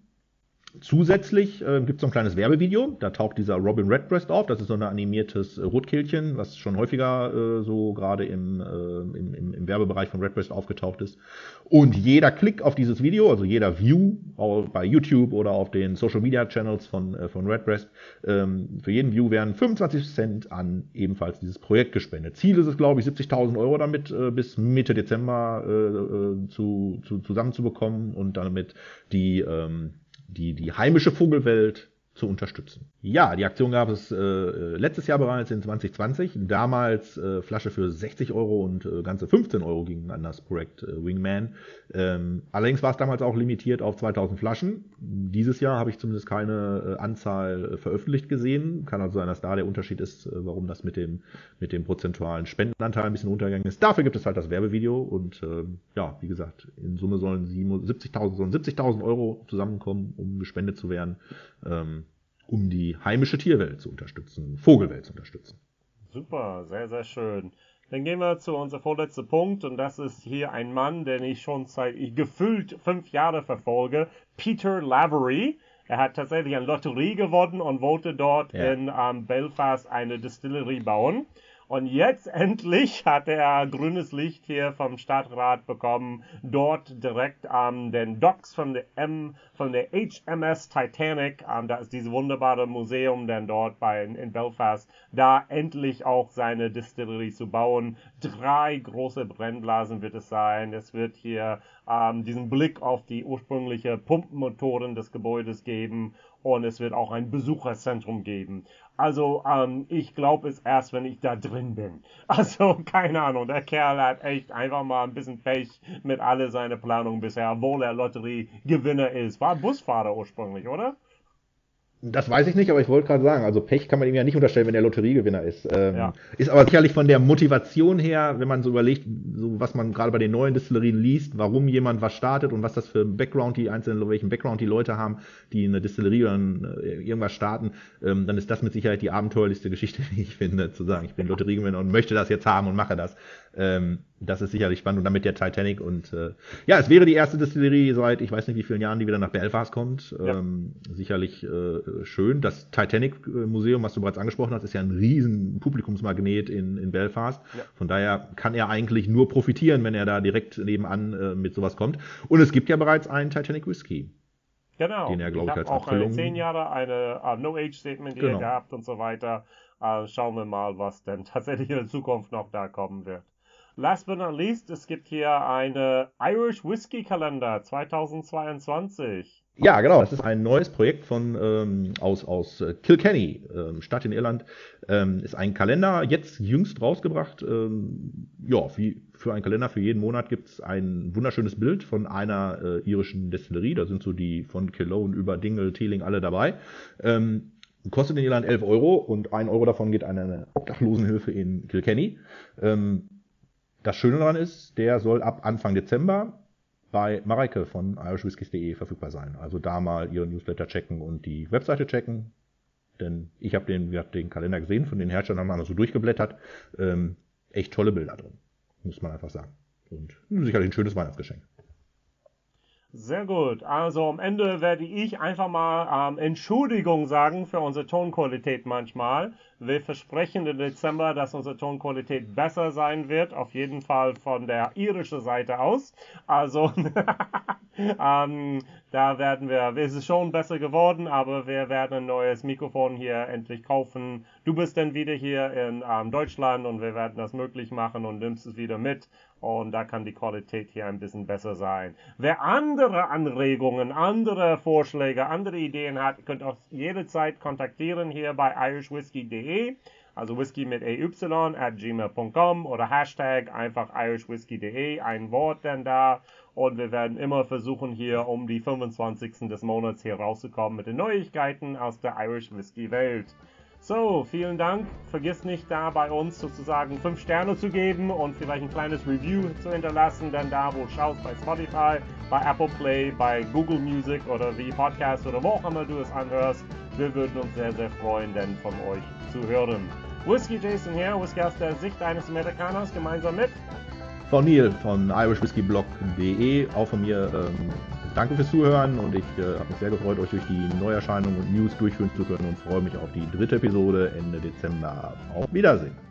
Zusätzlich äh, gibt es so ein kleines Werbevideo, da taucht dieser Robin Redbreast auf, das ist so ein animiertes äh, Rotkehlchen, was schon häufiger äh, so gerade im, äh, im, im, im Werbebereich von Redbreast aufgetaucht ist. Und jeder Klick auf dieses Video, also jeder View auch bei YouTube oder auf den Social Media Channels von, äh, von Redbreast, ähm, für jeden View werden fünfundzwanzig Cent an ebenfalls dieses Projekt gespendet. Ziel ist es, glaube ich, siebzigtausend Euro damit äh, bis Mitte Dezember äh, zu, zu, zusammenzubekommen und damit die ähm, Die, die heimische Vogelwelt zu unterstützen. Ja, die Aktion gab es äh, letztes Jahr bereits in zwanzig zwanzig. Damals äh, Flasche für sechzig Euro und äh, ganze fünfzehn Euro gingen an das Projekt äh, Wingman. Ähm, allerdings war es damals auch limitiert auf zweitausend Flaschen. Dieses Jahr habe ich zumindest keine äh, Anzahl äh, veröffentlicht gesehen. Kann also sein, dass da der Unterschied ist, äh, warum das mit dem, mit dem prozentualen Spendenanteil ein bisschen untergegangen ist. Dafür gibt es halt das Werbevideo und äh, ja, wie gesagt, in Summe sollen siebzigtausend, sollen siebzigtausend Euro zusammenkommen, um gespendet zu werden. Ähm, um die heimische Tierwelt zu unterstützen, Vogelwelt zu unterstützen. Super, sehr, sehr schön. Dann gehen wir zu unserem vorletzten Punkt und das ist hier ein Mann, den ich schon seit ich gefühlt fünf Jahre verfolge, Peter Lavery. Er hat tatsächlich eine Lotterie gewonnen und wollte dort ja. in ähm, Belfast eine Distillerie bauen. Und jetzt endlich hat er grünes Licht hier vom Stadtrat bekommen, dort direkt an ähm, den Docks von der, M, von der H M S Titanic, ähm, da ist dieses wunderbare Museum dann dort bei, in, in Belfast, da endlich auch seine Distillerie zu bauen. Drei große Brennblasen wird es sein. Es wird hier ähm, diesen Blick auf die ursprüngliche Pumpenmotoren des Gebäudes geben und es wird auch ein Besucherzentrum geben. Also, ähm, ich glaube es erst, wenn ich da drin bin. Also, keine Ahnung, der Kerl hat echt einfach mal ein bisschen Pech mit alle seine Planungen bisher, obwohl er Lotteriegewinner ist. War Busfahrer ursprünglich, oder? Das weiß ich nicht, aber ich wollte gerade sagen, also Pech kann man ihm ja nicht unterstellen, wenn er Lotteriegewinner ist. Ähm, ja. Ist aber sicherlich von der Motivation her, wenn man so überlegt, so was man gerade bei den neuen Distillerien liest, warum jemand was startet und was das für Background die einzelnen, welchen Background die Leute haben, die eine Distillerie oder irgendwas starten, ähm, dann ist das mit Sicherheit die abenteuerlichste Geschichte, die ich finde, zu sagen, ich bin Lotteriegewinner und möchte das jetzt haben und mache das. Ähm, das ist sicherlich spannend und dann mit der Titanic und äh, ja, es wäre die erste Distillerie seit ich weiß nicht wie vielen Jahren, die wieder nach Belfast kommt. Ja. Ähm, sicherlich äh, schön. Das Titanic-Museum, was du bereits angesprochen hast, ist ja ein riesen Publikumsmagnet in, in Belfast. Ja. Von daher kann er eigentlich nur profitieren, wenn er da direkt nebenan äh, mit sowas kommt. Und es gibt ja bereits einen Titanic Whisky. Genau. Den er, glaube ich, ich als auch Abfüllung... zehn Jahre eine uh, No-Age-Statement hier genau. gehabt und so weiter. Uh, schauen wir mal, was denn tatsächlich in der Zukunft noch da kommen wird. Last but not least, es gibt hier eine Irish Whisky Kalender zweitausendzweiundzwanzig. Ja, genau. Das ist ein neues Projekt von ähm, aus aus Kilkenny, ähm, Stadt in Irland. Ähm, ist ein Kalender, jetzt jüngst rausgebracht. Ähm, ja, wie für einen Kalender für jeden Monat gibt es ein wunderschönes Bild von einer äh, irischen Destillerie. Da sind so die von Cologne über Dingle, Teeling alle dabei. Ähm, kostet in Irland elf Euro und ein Euro davon geht an eine Obdachlosenhilfe in Kilkenny. Ähm, Das Schöne daran ist, der soll ab Anfang Dezember bei Mareike von irish whiskies punkt de verfügbar sein. Also da mal ihren Newsletter checken und die Webseite checken. Denn ich habe den, hab den Kalender gesehen, von den Herstellern haben wir so durchgeblättert. Ähm, echt tolle Bilder drin, muss man einfach sagen. Und sicherlich ein schönes Weihnachtsgeschenk. Sehr gut. Also am Ende werde ich einfach mal ähm, Entschuldigung sagen für unsere Tonqualität manchmal. Wir versprechen im Dezember, dass unsere Tonqualität besser sein wird. Auf jeden Fall von der irischen Seite aus. Also ähm, da werden wir, es ist schon besser geworden, aber wir werden ein neues Mikrofon hier endlich kaufen. Du bist dann wieder hier in ähm, Deutschland und wir werden das möglich machen und nimmst es wieder mit. Und da kann die Qualität hier ein bisschen besser sein. Wer andere Anregungen, andere Vorschläge, andere Ideen hat, könnt auch jederzeit kontaktieren hier bei irish whisky punkt de. Also Whisky mit E Y at gmail punkt com oder Hashtag einfach irishwhiskey punkt de, ein Wort dann da. Und wir werden immer versuchen, hier um die fünfundzwanzigsten des Monats hier rauszukommen mit den Neuigkeiten aus der Irish Whisky Welt. So, vielen Dank. Vergiss nicht da bei uns sozusagen fünf Sterne zu geben und vielleicht ein kleines Review zu hinterlassen, dann da, wo du schaust, bei Spotify, bei Apple Play, bei Google Music oder wie Podcast oder wo auch immer du es anhörst. Wir würden uns sehr, sehr freuen, denn von euch zu hören. Whisky Jason hier, Whisky aus der Sicht eines Amerikaners, gemeinsam mit von Neil von irish whisky blog punkt de. Auch von mir ähm, danke fürs Zuhören und ich äh, habe mich sehr gefreut, euch durch die Neuerscheinungen und News durchführen zu können und freue mich auf die dritte Episode Ende Dezember. Auf Wiedersehen.